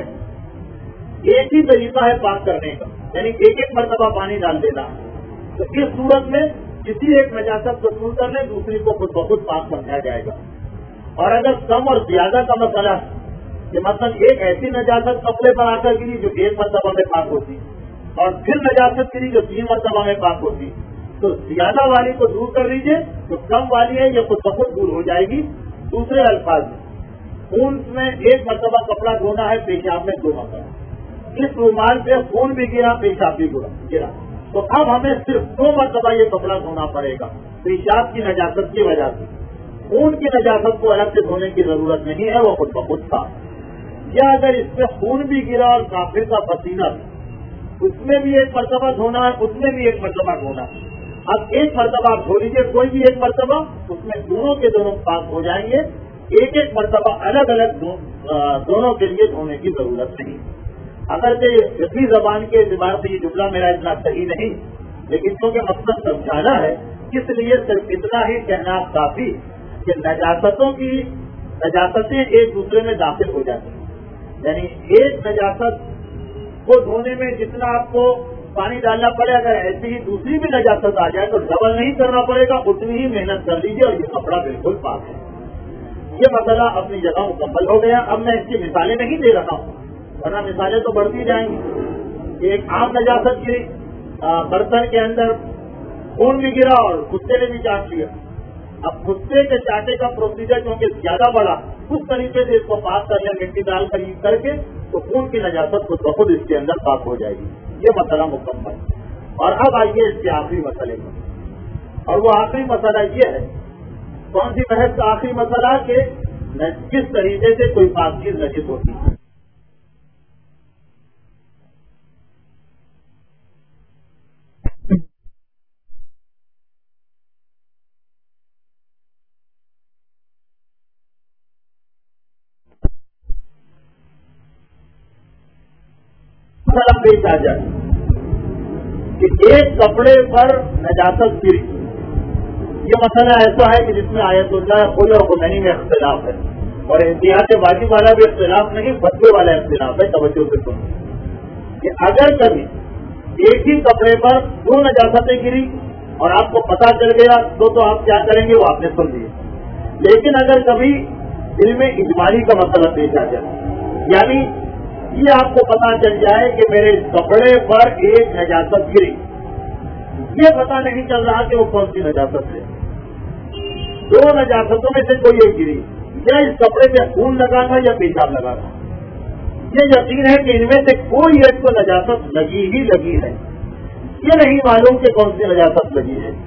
میں ایک ہی طریقہ ہے پاک کرنے کا، یعنی ایک مرتبہ پانی ڈال دینا، تو اس صورت میں کسی ایک نجاست کو دور کر لیں، دوسری کو خود بخود پاک سمجھا جائے گا. اور اگر کم اور زیادہ کا مسئلہ ہے کہ مطلب ایک ایسی نجاست کپڑے پر آ کر گری جو 1 مرتبہ میں پاک ہوتی اور پھر نجاست گری جو 3 مرتبہ میں پاک ہوتی، تو زیادہ والی کو دور کر لیجیے، جو کم والی ہے یہ خود بخود دور ہو جائے گی. دوسرے الفاظ خون میں 1 مرتبہ کپڑا دھونا ہے، پیشاب میں 2 مرتبہ. اس رومال پہ خون بھی گرا، پیشاب بھی گرا، تو اب ہمیں صرف 2 مرتبہ یہ کپڑا دھونا پڑے گا پیشاب کی نجاست کی وجہ سے. خون کی نجاست کو الگ سے دھونے کی ضرورت نہیں ہے، وہ خود بخود تھا. یا اگر اس پہ خون بھی گرا اور کافر کا پسینہ بھی، اس میں بھی 1 مرتبہ دھونا ہے، اس میں بھی 1 مرتبہ دھونا ہے. اب 1 مرتبہ آپ دھو لیجیے، کوئی بھی 1 مرتبہ، اس میں دونوں کے دونوں پاک ہو جائیں گے. 1 مرتبہ الگ الگ دونوں کے لیے دھونے کی ضرورت نہیں. اگر فطری زبان کے اعتبار سے یہ جملہ میرا اتنا صحیح نہیں، لیکن کیونکہ مقصد سمجھانا ہے اس لیے صرف اتنا ہی کہنا کافی کہ نجاستیں ایک دوسرے میں داخل ہو جاتی ہیں. یعنی ایک نجاست کو دھونے میں جتنا آپ کو پانی ڈالنا پڑے، اگر ایسی ہی دوسری بھی نجاست آ جائے تو ڈبل نہیں کرنا پڑے گا، اتنی ہی محنت کر لیجیے اور یہ کپڑا بالکل پاک ہے۔ یہ مسئلہ اپنی جگہ مکمل ہو گیا۔ اب میں اس کی مثالیں نہیں دے رہا ہوں، ورنہ مثالیں تو بڑھتی جائیں گی۔ ایک عام نجاست گری، برتن کے اندر خون بھی گرا اور کتے نے بھی چاٹ لیا۔ اب کتے کے چاٹے کا پروسیجر کیونکہ زیادہ بڑا، اس طریقے سے اس کو پاک کر لیا مٹی ڈال کر کے، تو خون کی نجاست خود بخود اس کے اندر پاک ہو جائے گی۔ یہ مسئلہ مکمل۔ اور اب آئیے اس کے آخری مسئلے میں، اور وہ آخری مسئلہ یہ ہے، کون سی بحث کا آخری مسئلہ کہ کس طریقے سے کوئی پاک چیز نجس ہوتی ہے۔ پیش آ جائے کہ ایک کپڑے پر نجاست گری، یہ مسئلہ ایسا ہے کہ جس میں آیت اللہ خود اور خمینی میں اختلاف ہے، اور احتیاط واجب والا بھی اختلاف نہیں، فتوے والا اختلاف ہے۔ توجہ سے سنیں کہ اگر کبھی ایک ہی کپڑے پر دو نجاستیں گری اور آپ کو پتہ چل گیا تو آپ کیا کریں گے وہ آپ نے سن لیا، لیکن اگر کبھی دل میں اجمالی کا مسئلہ پیش آ جائے، یعنی یہ آپ کو پتا چل جائے کہ میرے کپڑے پر ایک نجاست گری، یہ پتا نہیں چل رہا کہ وہ کون سی نجاست ہے، دو نجاستوں میں سے کوئی ایک گری، یا اس کپڑے پہ خون لگا تھا یا پیشاب لگا تھا، یہ یقین ہے کہ ان میں سے کوئی ایک کو نجاست لگی ہی لگی ہے، یہ نہیں معلوم کہ کون سی نجاست لگی ہے۔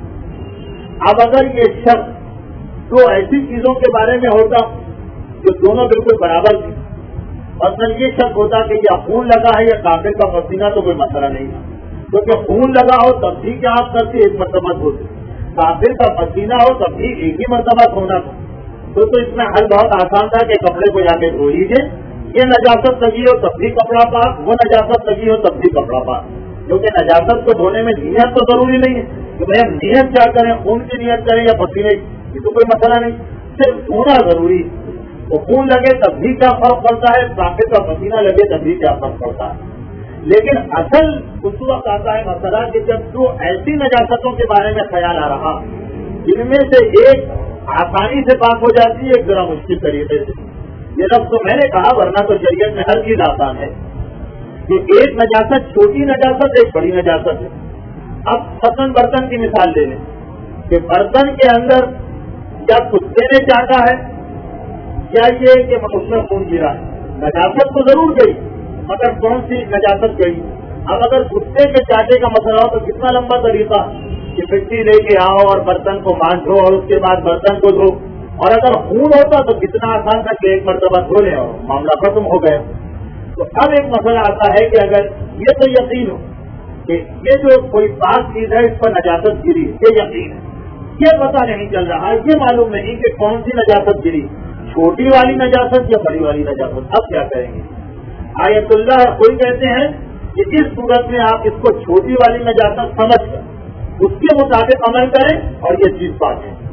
اب اگر یہ شک دو ایسی چیزوں کے بارے میں ہوتا جو دونوں بالکل برابر تھی، مثلا یہ شک ہوتا کہ یہ خون لگا ہے یا کافر کا پسینہ، تو کوئی مسئلہ نہیں تھا، کیونکہ خون لگا ہو تب بھی کیا آپ کرتے ایک مرتبہ دھوتے، کافر کا پسینہ ہو تب بھی ایک ہی مرتبہ دھونا تھا، تو اس میں حل بہت آسان تھا کہ کپڑے کو جا کے دھو لیجیے، یہ نجاست لگی ہو تب بھی کپڑا پاک، وہ نجاست لگی ہو تب بھی کپڑا پاک، کیونکہ نجاست کو دھونے میں نیت تو ضروری نہیں ہے کہ بھائی ہم نیت کیا کریں، خون کی نیت کریں یا پسینے کی، یہ تو کوئی مسئلہ نہیں، صرف دھونا ضروری ہے۔ تو خون لگے تب بھی کیا فرق پڑتا ہے، کافر کا پسینہ لگے تب بھی کیا فرق پڑتا ہے۔ لیکن اصل اس وقت آتا ہے مسئلہ کہ جب دو ایسی نجاستوں کے بارے میں خیال آ رہا جن میں سے ایک آسانی سے پاک ہو جاتی ہے، ایک ذرا مشکل طریقے سے، یہ لفظ تو میں نے کہا، ورنہ تو شریعت میں ہر چیز آسان ہے کہ ایک نجاست چھوٹی نجاست ایک بڑی نجاست ہے۔ اب مثلاً برتن کی مثال لے لیں کہ برتن کے اندر یا کتے نے چاٹا ہے یا یہ کہ اس میں خون گرا ہے، نجاست تو ضرور گئی مگر کون سی نجاست گئی۔ اب اگر کتے کے چاٹے کا مسئلہ ہو تو کتنا لمبا طریقہ کہ مٹی لے کے آؤ اور برتن کو مانجھو اور اس کے بعد برتن کو دھو، اور اگر خون ہوتا تو کتنا آسان تھا کہ ایک مرتبہ دھو لیں اور معاملہ ختم ہو گیا۔ تو اب ایک مسئلہ آتا ہے کہ اگر یہ تو یقین ہو کہ یہ جو کوئی پاک چیز ہے اس پر نجاست گری، یہ یقین ہے، یہ پتہ نہیں چل رہا، یہ معلوم نہیں کہ کون سی نجاست گری، چھوٹی والی نجاست یا بڑی والی نجاست، اب کیا کریں گے؟ آیت اللہ کوئی کہتے ہیں کہ اس صورت میں آپ اس کو چھوٹی والی نجاست سمجھ کر اس کے مطابق عمل کریں اور یہ چیز پاک ہے۔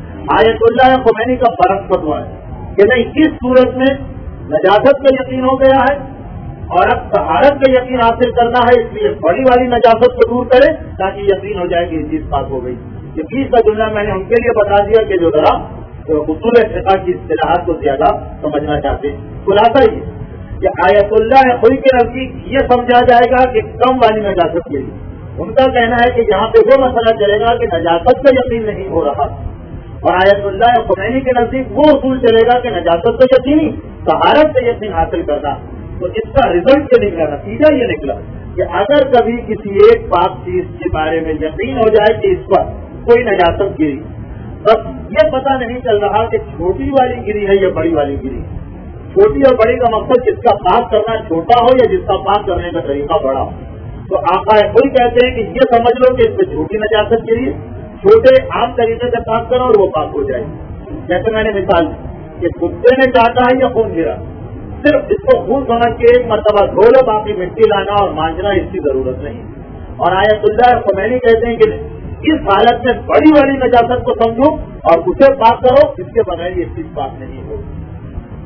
آیت اللہ خمینی کا فرق فتویٰ ہے کہ نہیں، اس صورت میں نجاست کا یقین ہو گیا ہے اور اب طہارت کا یقین حاصل کرنا ہے، اس لیے بڑی والی نجاست کو دور کریں تاکہ یقین ہو جائے کہ یہ چیز پاک ہو گئی۔ یہ 20 کا جملہ میں نے ان کے لیے بتا دیا کہ جو ذرا اصول فقہ کی اصطلاحات کو زیادہ سمجھنا چاہتے ہیں۔ خلاصہ یہ کہ آیت اللہ خود کے نزدیک یہ سمجھا جائے گا کہ کم والی نجاست کے لیے ان کا کہنا ہے کہ یہاں پہ وہ مسئلہ چلے گا کہ نجاست کا یقین نہیں ہو رہا، اور آیت اللہ خمینی کے نزدیک وہ اصول چلے گا کہ نجاست تو یقینی، طہارت سے یقین حاصل کرنا۔ تو اس کا رزلٹ یہ نکلا، نتیجہ یہ نکلا کہ اگر کبھی کسی ایک پاک چیز کے بارے میں یقین ہو جائے کہ اس پر کوئی نجاست گری، بس یہ پتہ نہیں چل رہا کہ چھوٹی والی گری ہے یا بڑی والی گری، چھوٹی اور بڑی کا مقصد جس کا پاک کرنا چھوٹا ہو یا جس کا پاک کرنے کا طریقہ بڑا ہو، تو آقا کوئی کہتے ہیں کہ یہ سمجھ لو کہ اس پہ چھوٹی نجاست گری، چھوٹے عام طریقے سے پاک کرو اور وہ پاک ہو جائے۔ جیسے میں نے مثال کہ کتے نے چاٹا ہے یا خون گرا، صرف اس کو خون سمجھ کے ایک مرتبہ دھو لو، باقی مٹی لانا اور مانجنا اس کی ضرورت نہیں۔ اور آیت اللہ خمینی کہتے ہیں کہ اس حالت میں بڑی والی نجاست کو سمجھو اور اسے پاک کرو، اس کے بغیر یہ چیز پاک نہیں ہوگی۔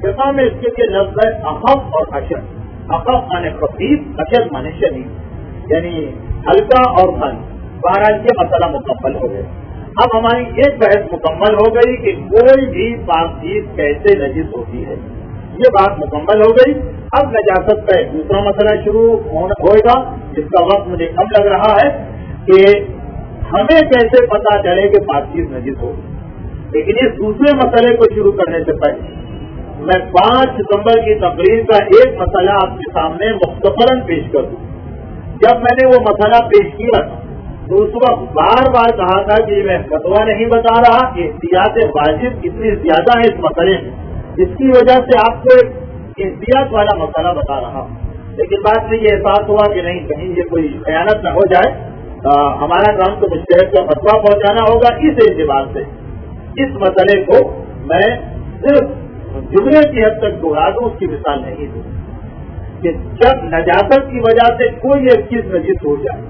فقہ میں اس کے لیے لفظ ہے اخف اور اشد. اخف مانے خفیف، اشد مانے شدید، یعنی ہلکا اور بھاری. بہرحال یہ مسئلہ مکمل ہو گیا. اب ہماری ایک بحث مکمل ہو گئی کہ کوئی بھی پاک چیز کیسے نجس ہوتی ہے، یہ بات مکمل ہو گئی. اب نجاست کا ایک دوسرا مسئلہ شروع ہوگا جس کا وقت مجھے کم لگ رہا ہے کہ ہمیں کیسے پتا چلے کہ پاک چیز نجس ہوگی. لیکن اس دوسرے مسئلے کو شروع کرنے سے پہلے میں 5 ستمبر کی تقریر کا ایک مسئلہ آپ کے سامنے مختصراً پیش کر دوں. جب میں نے وہ مسئلہ پیش کیا تو اس وقت بار بار کہا تھا کہ میں فتویٰ نہیں بتا رہا، احتیاط واجب کتنی زیادہ ہے اس مسئلے میں، اس کی وجہ سے آپ کو ایک احتیاط والا مسئلہ بتا رہا. لیکن بعد میں یہ احساس ہوا کہ نہیں، کہیں یہ کوئی خیانت نہ ہو جائے، ہمارا کام تو مجتہد کا فتویٰ پہنچانا ہوگا. اس اعتبار سے اس مسئلے کو میں صرف جملے کی حد تک دوہرا دوں، اس کی مثال نہیں دوں کہ جب نجاست کی وجہ سے کوئی ایک چیز نجس ہو جائے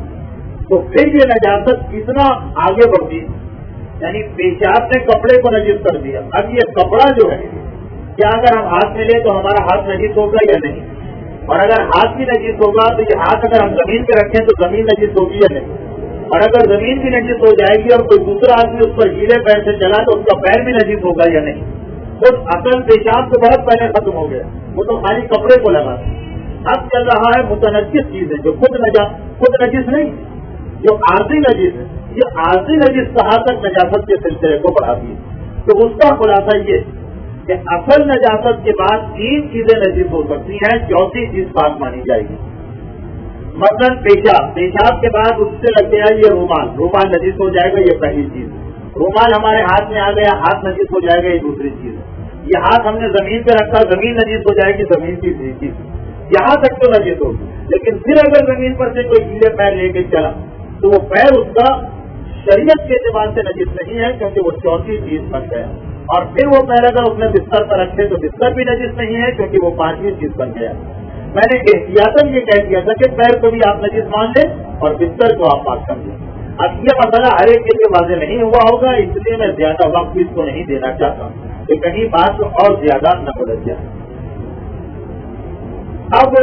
تو پھر یہ نجاست کتنا آگے بڑھتی. یعنی پیشاب نے کپڑے کو نجس کر دیا. اب یہ کپڑا جو ہے کیا اگر ہم ہاتھ میں لیں تو ہمارا ہاتھ نجس ہوگا یا نہیں؟ اور اگر ہاتھ بھی نجس ہوگا تو یہ ہاتھ اگر ہم زمین پہ رکھیں تو زمین نجس ہوگی یا نہیں؟ اور اگر زمین بھی نجس ہو جائے گی اور کوئی دوسرا آدمی اس پر گیلے پیر سے چلا تو اس کا پیر بھی نجس ہوگا یا نہیں؟ خود اصل پیشاب تو بہت پہلے ختم ہو گیا، وہ تو خالی کپڑے کو لگا. اب چل رہا ہے متنجس چیزیں جو خود نجس نہیں، جو عارضی نجس ہے. یہ عارضی نجس کہاں تک نجاست کے سلسلے کو بڑھاتی ہے. تو اس کا خلاصہ یہ کہ اصل نجاست کے بعد 3 چیزیں نجس ہو سکتی ہیں، 4تھی چیز پاک مانی جائے گی. مثلاً پیشاب کے بعد اس سے لگ گیا یہ رومال نجس ہو جائے گا، یہ پہلی چیز. رومال ہمارے ہاتھ میں آ گیا، ہاتھ نجس ہو جائے گا، یہ دوسری چیز. یہ ہاتھ ہم نے زمین پہ رکھا، زمین نجس ہو جائے گی، زمین کی چیز. یہاں تک تو نجس ہوگی. لیکن پھر اگر زمین پر سے کوئی گیلے پیر لے کے چلا تو وہ پیر اس کا شریعت کے اعتبار سے نجس نہیں ہے، کیونکہ وہ 4تھی چیز بن گیا. اور پھر وہ پیر اگر اس نے بستر پر رکھے تو بستر بھی نجس نہیں ہے، کیونکہ وہ 5ویں چیز بن گیا. میں نے احتیاطاً یہ کہہ دیا تھا کہ پیر کو بھی آپ نجس مان لیں اور بستر کو آپ پاک کر لیں. اب یہ مسئلہ ہر ایک کے لیے واضح نہیں ہوا ہوگا، اس لیے میں زیادہ وقت اس کو نہیں دینا چاہتا کہ کہیں بات اور زیادہ نہ بدل جائے. اب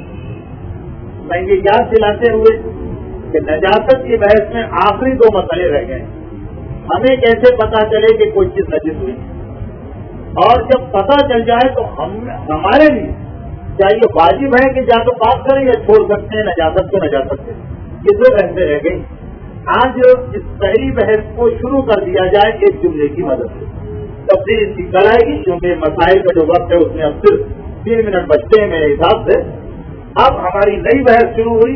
میں یہ یاد دلاتے ہوئے کہ نجاست کی بحث میں آخری 2 مسئلے رہ گئے. ہمیں کیسے پتا چلے کہ کوئی چیز نجس ہوئی، اور جب پتا چل جائے تو ہمارے لیے کیا یہ واجب ہے کہ جا تو پاک کریں یا چھوڑ سکتے ہیں نجاست کو نجاست سے. یہ 2 بحثیں رہ گئی. آج اس پہلی بحث کو شروع کر دیا جائے ایک جملے کی مدد سے. تفصیل اس کی کل آئے گی کیونکہ مسائل کا جو وقت ہے اس میں اب صرف 3 منٹ بچتے ہیں میرے حساب سے. اب ہماری نئی بحث شروع ہوئی.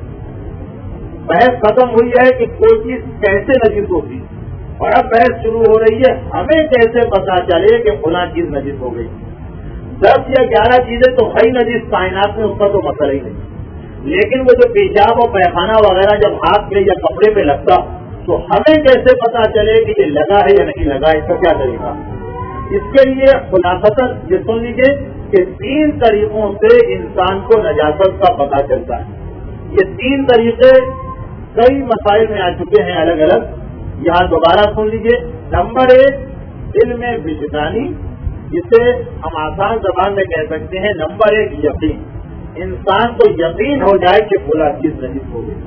بحث ختم ہوئی ہے کہ کوئی چیز کیسے نجس ہوتی، اور اب بحث شروع ہو رہی ہے ہمیں کیسے پتا چلے کہ فلاں چیز نجس ہو گئی. 10 یا 11 چیزیں تو ہے نجس کائنات میں، اس کا تو مسئلہ ہی نہیں. لیکن وہ جو پیشاب اور پیخانہ وغیرہ جب ہاتھ میں یا کپڑے پہ لگتا تو ہمیں کیسے پتا چلے کہ یہ لگا ہے یا نہیں لگا، اس کا کیا طریقہ؟ اس کے لیے خلاصتاً یہ سن لیجیے کہ 3 طریقوں سے انسان کو نجاست کا پتا چلتا ہے. یہ 3 طریقے کئی مسائل میں آ چکے ہیں الگ الگ. یہاں دوبارہ سن لیجیے. نمبر 1 علم وجدانی، جسے ہم آسان زبان میں کہہ سکتے ہیں نمبر 1 یقین. انسان کو یقین ہو جائے کہ فلاں چیز نجس ہو گئی.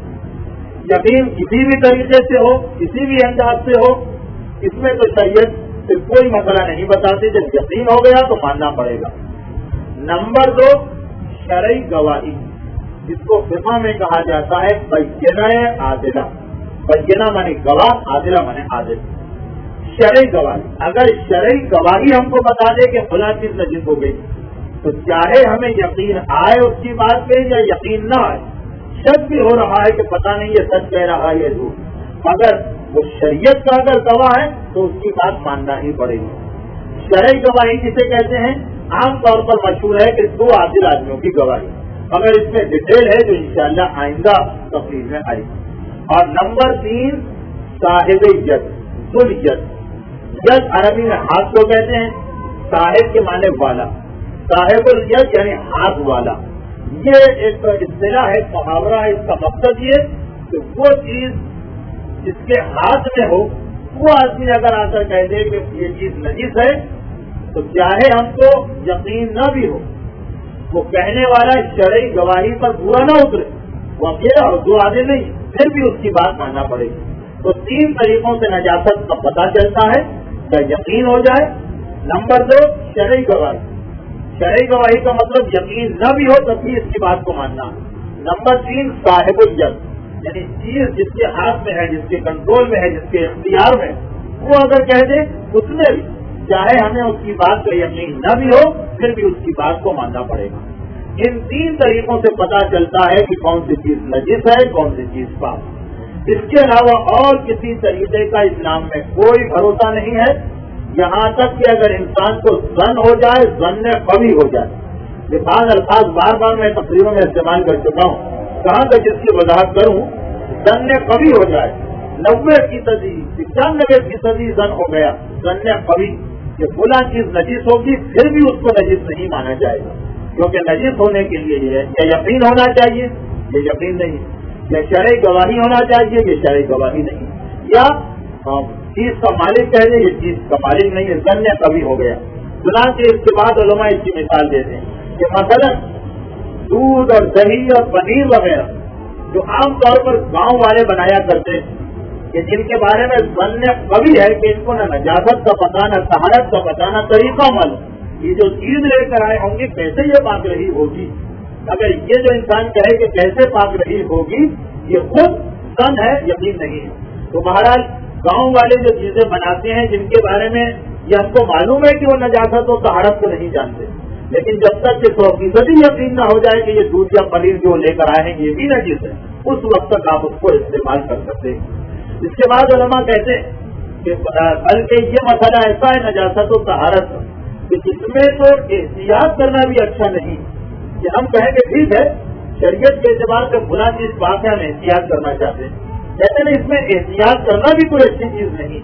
یقین کسی بھی طریقے سے ہو، کسی بھی انداز سے ہو، اس میں تو شریعت سے کوئی مسئلہ نہیں بتاتی. جب یقین ہو گیا تو ماننا پڑے گا. نمبر 2 شرعی گواہی، جس کو فقہ میں کہا جاتا ہے بینہ عادلہ. بینہ مانے گواہ، عادلہ مانے عادل. شرعی گواہی، اگر شرعی گواہی ہم کو بتا دے کہ فلاں چیز نجس ہو گئی تو چاہے ہمیں یقین آئے اس کی بات پہ یا یقین نہ آئے، شک بھی ہو رہا ہے کہ پتہ نہیں یہ سچ کہہ رہا ہے یا جھوٹ، اگر وہ شریعت کا اگر گواہ ہے تو اس کی بات ماننا ہی پڑے گی. شرعی گواہی جسے کہتے ہیں عام طور پر مشہور ہے کہ 2 عادل آدمیوں کی گواہی، مگر اس میں ڈیٹیل ہے جو انشاءاللہ آئندہ تفصیل میں آئے گی. اور نمبر 3 صاحب ید، ذو الید. ید عربی میں ہاتھ کو کہتے ہیں، صاحب کے معنی والا، صاحب الید یعنی ہاتھ والا. یہ ایک اصطلاح ہے، محاورہ ہے. اس کا مقصد یہ کہ وہ چیز جس کے ہاتھ میں ہو وہ آدمی اگر آ کر کہہ دے کہ یہ چیز نجس ہے تو چاہے ہم کو یقین نہ بھی ہو، وہ کہنے والا شرعی گواہی پر پورا نہ اترے، وہ اکیلا اور دو آدھے نہیں، پھر بھی اس کی بات ماننا پڑے گی۔ تو 3 طریقوں سے نجاست کا پتہ چلتا ہے کہ یقین ہو جائے۔ نمبر 2 شرعی گواہی۔ شرعی گواہی کا مطلب یقین نہ بھی ہو تب بھی اس کی بات کو ماننا۔ نمبر 3 صاحب الید، یعنی چیز جس کے ہاتھ میں ہے، جس کے کنٹرول میں ہے، جس کے اختیار میں، وہ اگر کہہ دے اس میں بھی چاہے ہمیں اس کی بات کا یقین نہ بھی ہو پھر بھی اس کی بات کو ماننا پڑے گا۔ ان 3 طریقوں سے پتہ چلتا ہے کہ کون سی چیز نجس ہے، کون سی چیز پاک۔ اس کے علاوہ اور کسی طریقے کا اسلام میں کوئی بھروسہ نہیں ہے، یہاں تک کہ اگر انسان کو ظن ہو جائے، ظن قوی ہو جائے۔ یہ بعض الفاظ بار بار میں تقریروں میں استعمال کر چکا ہوں، کہاں تک اس کی وضاحت کروں، ظن قوی ہو جائے، 90% 95% ظن ہو گیا، ظن قوی کہ فلاں چیز نجس ہوگی، پھر بھی اس کو نجس نہیں مانا جائے گا، کیونکہ نجس ہونے کے لیے یہ ہے یا یقین ہونا چاہیے، یہ یقین نہیں، یا شرعی گواہی ہونا چاہیے، یہ شرعی گواہی نہیں، یا چیز کا مالک کہہ دے یہ چیز کا مالک نہیں ہے، ظن قوی ہو گیا۔ چنانچہ اس کے بعد علماء اس کی مثال دیتے ہیں کہ مثلا دودھ اور دہی اور پنیر وغیرہ جو عام طور پر گاؤں والے بنایا کرتے ہیں، کہ جن کے بارے میں ظن قوی ہے کہ ان کو نہ نجاست کا پتہ، نہ طہارت کا پتہ، نہ طریقہ معلوم، یہ جو چیز لے کر آئے ہوں گے کیسے یہ پاک رہی ہوگی، اگر یہ جو انسان کہے کہ کیسے پاک رہی ہوگی، یہ خود ظن ہے، یقین نہیں ہے۔ تو بہرحال گاؤں والے جو چیزیں بناتے ہیں جن کے بارے میں یہ ہم کو معلوم ہے کہ وہ نجاست و طہارت کو نہیں جانتے، لیکن جب تک کہ 100% یقین نہ ہو جائے کہ یہ دودھ یا پنیر جو لے کر آئے ہیں یہ بھی نجس ہے، اس وقت تک آپ اس کو استعمال کر سکتے ہیں۔ اس کے بعد علماء کہتے ہیں کہ بلکہ یہ مسئلہ ایسا ہے نجاست و طہارت کہ اس میں تو احتیاط کرنا بھی اچھا نہیں کہ ہم کہیں کہ ٹھیک ہے شریعت کے اعتبار سے بلا چیز بات ہے ہم احتیاط کرنا چاہتے ہیں، کہتے ہیں اس میں احتیاط کرنا بھی کوئی اچھی چیز نہیں،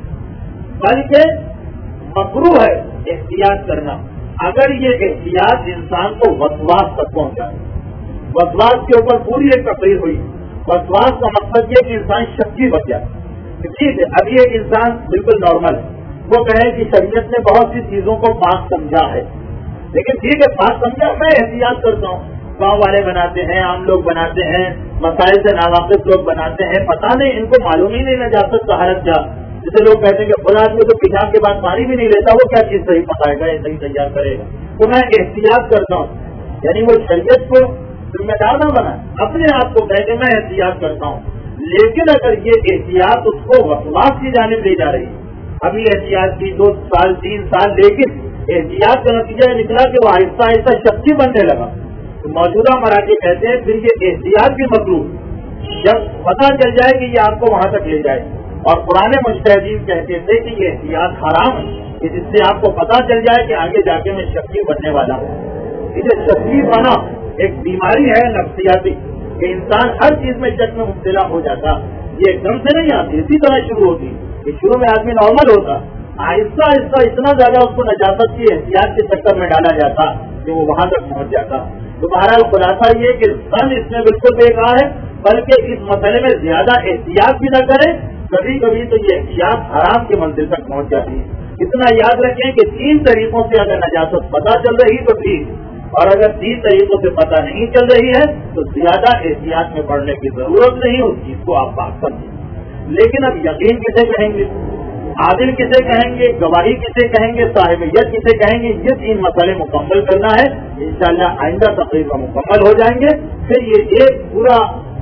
بلکہ مکروہ ہے احتیاط کرنا اگر یہ احتیاط انسان کو وسواس تک پہنچائے۔ وسواس کے اوپر پوری ایک تقریر ہوئی۔ وسواس کا مقصد یہ کہ انسان شکی بچ جائے۔ ٹھیک ہے ابھی ایک انسان بالکل نارمل ہے، وہ کہے کہ شریعت نے بہت سی چیزوں کو پاک سمجھا ہے، لیکن ٹھیک ہے پاک سمجھا، میں احتیاط کرتا ہوں، گاؤں والے بناتے ہیں، عام لوگ بناتے ہیں، مسائل سے ناواقف لوگ بناتے ہیں، پتہ نہیں ان کو معلوم ہی نہیں نجاست طہارت کیا، جیسے لوگ کہتے ہیں کہ فلاں آدمی تو پیشاب کے بعد پانی بھی نہیں لیتا، وہ کیا چیز صحیح پکائے گا یا صحیح تیار کرے گا، تو میں احتیاط کرتا ہوں، یعنی وہ شریعت کو ذمہ دار نہ بنا، اپنے آپ کو کہہ کے میں احتیاط کرتا ہوں، لیکن اگر یہ احتیاط اس کو وسواس کی جانب لے جا رہی ہے، ابھی احتیاط کی 2 سال 3 سال، لیکن احتیاط کا نتیجہ نکلا کہ وہ آہستہ آہستہ شخصی بننے لگا، تو موجودہ مراٹھی کہتے ہیں پھر یہ احتیاط بھی مطلوب، جب پتہ چل جائے کہ یہ آپ کو وہاں تک لے جائے، اور پرانے مجتہدین کہتے تھے کہ یہ احتیاط حرام ہے کہ جس سے آپ کو پتہ چل جائے کہ آگے جا کے میں شکی بننے والا ہوں۔ اسے شکی بنا ایک بیماری ہے نفسیاتی کہ انسان ہر چیز میں شک میں مبتلا ہو جاتا، یہ ایک دم سے نہیں آتی، اسی طرح شروع ہوتی کہ شروع میں آدمی نارمل ہوتا، آہستہ آہستہ اتنا زیادہ اس کو نجاست کی احتیاط کے چکر میں ڈالا جاتا کہ وہ وہاں تک پہنچ جاتا۔ تو بہرحال خلاصہ یہ کہ ظن اس میں بالکل بیکار ہے، بلکہ اس مسئلے میں زیادہ احتیاط بھی نہ کرے، کبھی کبھی تو یہ احتیاط حرام کی منزل تک پہنچ جاتی ہے۔ اتنا یاد رکھیں کہ 3 طریقوں سے اگر نجاست پتہ چل رہی تو ٹھیک، اور اگر 3 طریقوں سے پتہ نہیں چل رہی ہے تو زیادہ احتیاط میں پڑنے کی ضرورت نہیں، اس چیز کو آپ پاک سمجھیں۔ لیکن اب یقین کسے کہیں گے، عادل کسے کہیں گے، گواہی کسے کہیں گے، صاحبیت کسے کہیں گے، یہ 3 مسئلے مکمل کرنا ہے، انشاءاللہ آئندہ تقریبا مکمل ہو جائیں گے، پھر یہ ایک پورا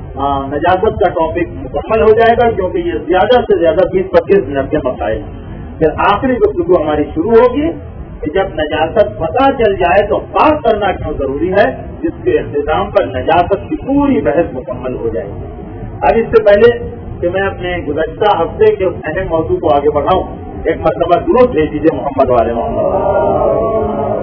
نجاست کا ٹاپک مکمل ہو جائے گا، کیونکہ یہ زیادہ سے زیادہ 20-25 منٹ کے مسائل۔ پھر آخری گفتگو ہماری شروع ہوگی کہ جب نجاست پتہ چل جائے تو پاک کرنا کیوں ضروری ہے، جس کے اختتام پر نجاست کی پوری بحث مکمل ہو جائے گی۔ اب اس سے پہلے کہ میں اپنے گزشتہ ہفتے کے اس اہم موضوع کو آگے بڑھاؤں، ایک مرتبہ درود بھیج دیجیے محمد والے محمد۔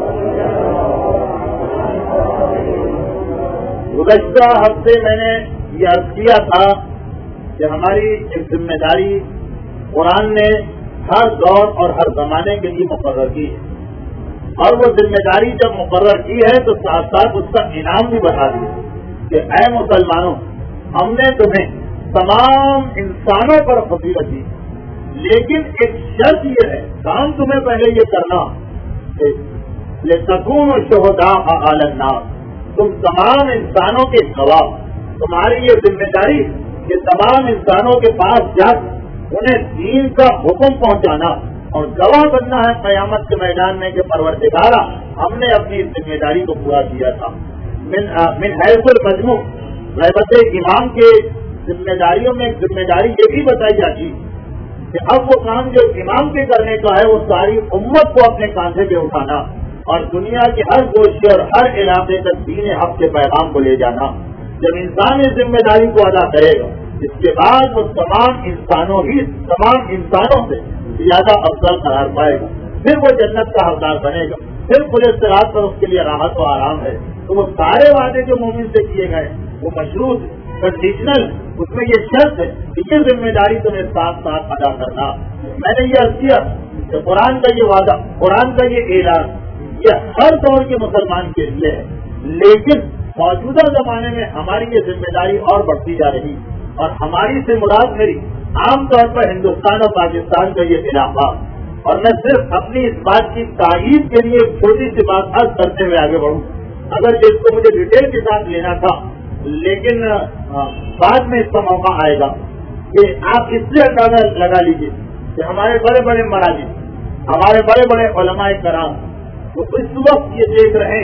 گزشتہ ہفتے میں نے یہ عرض کیا تھا کہ ہماری ایک ذمہ داری قرآن نے ہر دور اور ہر زمانے کے لیے مقرر کی ہے، اور وہ ذمہ داری جب مقرر کی ہے تو ساتھ ساتھ اس کا انعام بھی بڑھا دیا کہ اے مسلمانوں، ہم نے تمہیں تمام انسانوں پر فضیلت دی، لیکن ایک شرط یہ ہے، کام تمہیں پہلے یہ کرنا لتکونوا شہداء علی الناس، تم تمام انسانوں کے گواہ، تمہاری یہ ذمہ داری کہ تمام انسانوں کے پاس جا انہیں دین کا حکم پہنچانا اور گواہ بننا ہے قیامت کے میدان میں کہ پروردگارا ہم نے اپنی ذمہ داری کو پورا کیا تھا۔ من حیث المجموع غیبت امام کے ذمہ داریوں میں ایک ذمہ داری یہ بھی بتائی جاتی کہ اب وہ کام جو امام کے کرنے کا ہے وہ ساری امت کو اپنے کاندھے پہ اٹھانا اور دنیا کے ہر گوشے اور ہر علاقے تک دین حق کے پیغام کو لے جانا۔ جب انسان اس ذمہ داری کو ادا کرے گا اس کے بعد وہ تمام انسانوں سے زیادہ افضل قرار پائے گا، پھر وہ جنت کا حقدار بنے گا، پھر پورے صراط پر اس کے لیے راحت و آرام ہے۔ تو وہ سارے وعدے جو مومن سے کیے گئے وہ مشروط کنڈیشنل، اس میں یہ شرط ہے کہ یہ ذمہ داری تمہیں ساتھ ساتھ ادا کرنا۔ میں نے یہ عرض کیا کہ قرآن کا یہ وعدہ، قرآن کا یہ اعلان یہ ہر دور کے مسلمان کے لیے ہے، لیکن موجودہ زمانے میں ہماری یہ ذمہ داری اور بڑھتی جا رہی، اور ہماری سے مراد میری عام طور پر ہندوستان اور پاکستان کا یہ علاقہ، اور میں صرف اپنی اس بات کی تائید کے لیے ایک چھوٹی سی بات عرض کرتے ہوئے آگے بڑھوں، اگر جس کو مجھے ڈیٹیل کے ساتھ لینا تھا لیکن بعد میں اس کا موقع آئے گا کہ آپ اس سے اندازہ لگا لیجیے کہ ہمارے بڑے بڑے مراجع، ہمارے بڑے بڑے علماء کرام وہ اس وقت یہ دیکھ رہے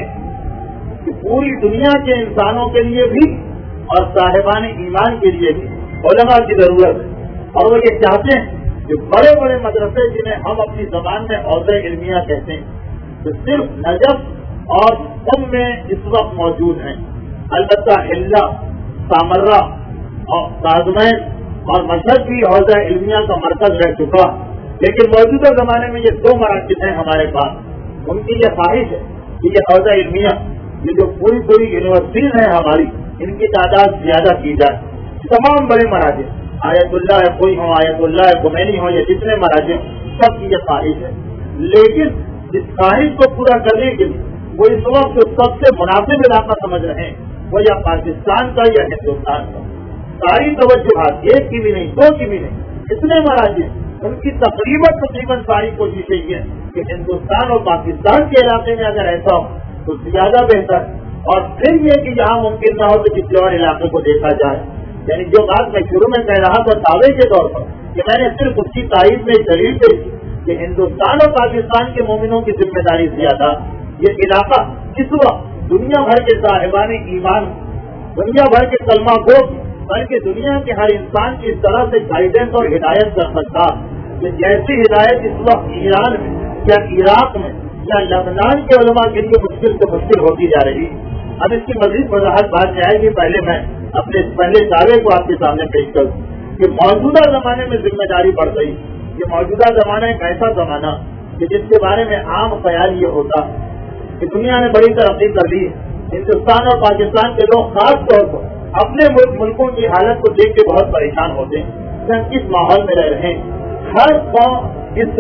ہیں کہ پوری دنیا کے انسانوں کے لیے بھی اور صاحبان ایمان کے لیے بھی علماء کی ضرورت ہے، اور وہ یہ چاہتے ہیں کہ بڑے بڑے مدرسے جنہیں ہم اپنی زبان میں حوضہ علمیہ کہتے ہیں تو صرف نجف اور سب میں اس وقت موجود ہیں۔ البتہ حلہ، سامرہ اور کاظمین اور مشہد بھی حوضہ علمیہ کا مرکز رہ چکا، لیکن موجودہ زمانے میں یہ دو مراکز ہیں ہمارے پاس، ان کی یہ خواہش ہے کہ یہ حوضہ علمیہ یہ جو پوری یونیورسٹیز ہیں ہماری ان کی تعداد زیادہ کی جائے۔ تمام بڑے مراجع، آیت اللہ کوئی ہوں، آیت اللہ خمینی ہوں، یہ جتنے مراجع سب کی یہ خواہش ہے، لیکن اس خواہش کو پورا کرنے کے لیے وہ اس وقت جو سب سے مناسب علاقہ سمجھ رہے ہیں وہ یا پاکستان کا یا ہندوستان کا۔ ساری توجہات ایک کی بھی نہیں، دو کی بھی نہیں، اتنے مراجع ان کی تقریباً ساری کوششیں یہ ہے کہ ہندوستان اور پاکستان کے علاقے میں اگر ایسا ہو تو زیادہ بہتر، اور پھر یہ کہ جہاں ممکن نہ ہو تو کسی اور علاقے کو دیکھا جائے۔ یعنی جو بات میں شروع میں کہہ رہا تھا دعوے کے طور پر کہ میں نے صرف اس کی تائید میں دلیل پیش کی کہ ہندوستان اور پاکستان کے مومنوں کی ذمہ داری زیادہ، یہ علاقہ اس وقت دنیا بھر کے صاحبان ایمان، دنیا بھر کے کلمہ گو، بلکہ دنیا کے ہر انسان کی اس طرح سے گائیڈنس اور ہدایت کر سکتا کہ جیسی ہدایت اس وقت ایران میں یا عراق میں یا لبنان کے علماء کے لیے مشکل سے مشکل ہوتی جا رہی۔ اب اس کی مزید وضاحت بات جائے گی، پہلے میں اپنے پہلے دعوے کو آپ کے سامنے پیش کروں کہ موجودہ زمانے میں ذمہ داری بڑھ گئی۔ یہ موجودہ زمانہ ایک ایسا زمانہ کہ جس کے بارے میں عام خیال یہ ہوتا کہ دنیا نے بڑی ترقی کر لی، ہندوستان اور پاکستان کے لوگ خاص طور پر اپنے ملکوں کی حالت کو دیکھ کے بہت پریشان ہوتے ہیں کہ ہم کس ماحول میں رہ رہے ہیں۔ ہر قوم اس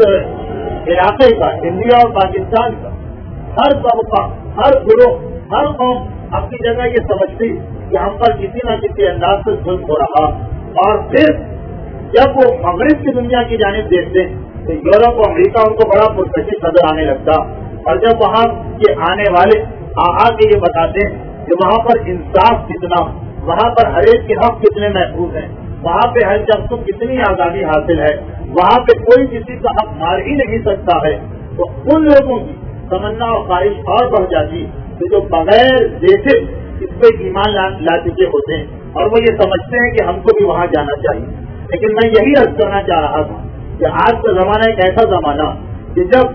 علاقے کا، انڈیا اور پاکستان کا ہر طبقہ، ہر گروہ، ہر قوم اپنی جگہ یہ سمجھتی کہ ہم پر کسی نہ کسی انداز سے ظلم ہو رہا، اور پھر جب وہ مغرب کی دنیا کی جانب دیکھتے تو یورپ اور امریکہ ان کو بڑا پرکشش نظر آنے لگتا، اور جب وہاں کے آنے والے آ کے یہ بتاتے ہیں کہ وہاں پر انصاف کتنا، وہاں پر ہر ایک کے حق کتنے محفوظ ہیں، وہاں پہ ہر شخص کو کتنی آزادی حاصل ہے، وہاں پہ کوئی کسی کا حق مار ہی نہیں سکتا ہے، تو ان لوگوں کی تمنا اور خواہش اور بڑھ جاتی کہ جو بغیر دیکھے اس پہ ایمان لا چکے ہوتے ہیں، اور وہ یہ سمجھتے ہیں کہ ہم کو بھی وہاں جانا چاہیے۔ لیکن میں یہی عرض کرنا چاہ رہا تھا کہ آج کا زمانہ ایک ایسا زمانہ کہ جب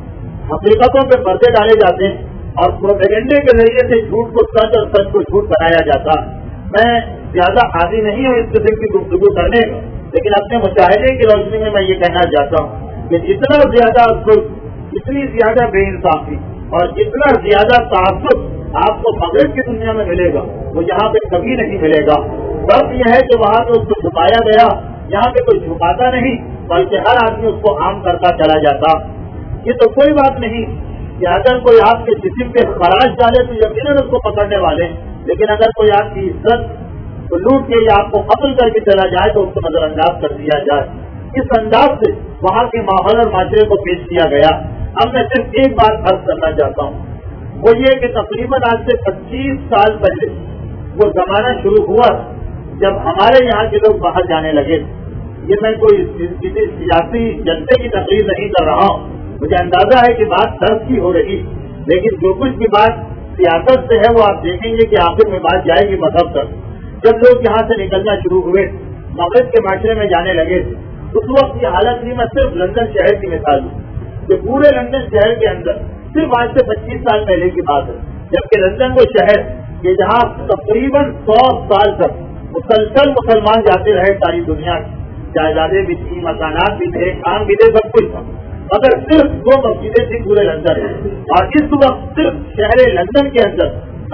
حقیقتوں پہ پردے ڈالے جاتے ہیں اور پروپیگنڈے کے ذریعے سے جھوٹ کو سچ اور سچ کو جھوٹ بنایا جاتا۔ میں زیادہ عادی نہیں ہوں اس قسم کی گفتگو کرنے کا، لیکن اپنے مشاہدے کی روشنی میں میں یہ کہنا چاہتا ہوں کہ جتنا زیادہ ظلم، جتنی زیادہ بے انصافی اور جتنا زیادہ تعصب آپ کو مغرب کی دنیا میں ملے گا وہ یہاں پہ کبھی نہیں ملے گا۔ فرق یہ ہے کہ وہاں پہ اس کو چھپایا گیا، یہاں پہ کوئی چھپاتا نہیں بلکہ ہر آدمی اس کو عام کرتا چلا جاتا۔ یہ تو کوئی بات نہیں کہ اگر کوئی آپ کے جسم پہ خراش ڈالے تو یقیناً اس کو پکڑنے والے، لیکن اگر کوئی آپ کی عزت کو لوٹ کے یا آپ کو قتل کر کے چلا جائے تو اس کو نظر انداز کر دیا جائے۔ اس انداز سے وہاں کے ماحول اور معاشرے کو پیش کیا گیا، اب میں صرف ایک بات عرض کرنا چاہتا ہوں، وہ یہ کہ تقریباً آج سے 25 سال پہلے وہ زمانہ شروع ہوا جب ہمارے یہاں کے لوگ باہر جانے لگے. یہ میں کوئی کسی سیاسی جنتے کی تقریر نہیں کر رہا ہوں، مجھے اندازہ ہے کہ بات درد کی ہو رہی، لیکن جو کچھ بھی بات سیاست سے ہے وہ آپ دیکھیں گے کہ آخر میں بات جائے گی مذہب تک. جب لوگ یہاں سے نکلنا شروع ہوئے، مغرب کے معاشرے میں جانے لگے، اس وقت کی حالت نہیں. میں صرف لندن شہر کی مثال دوں کہ پورے لندن شہر کے اندر صرف آج سے 25 سال پہلے کی بات ہے، جبکہ لندن وہ شہر کہ جہاں تقریباً 100 سال تک مسلسل مسلمان جاتے رہے ساری دنیا کی، جائیدادیں بھی تھی، مکانات بھی تھے، کام بھی تھے، سب کچھ تھا، مگر صرف 2 مسجدیں تھیں پورے لندن میں. اور اس وقت صرف شہر لندن کے اندر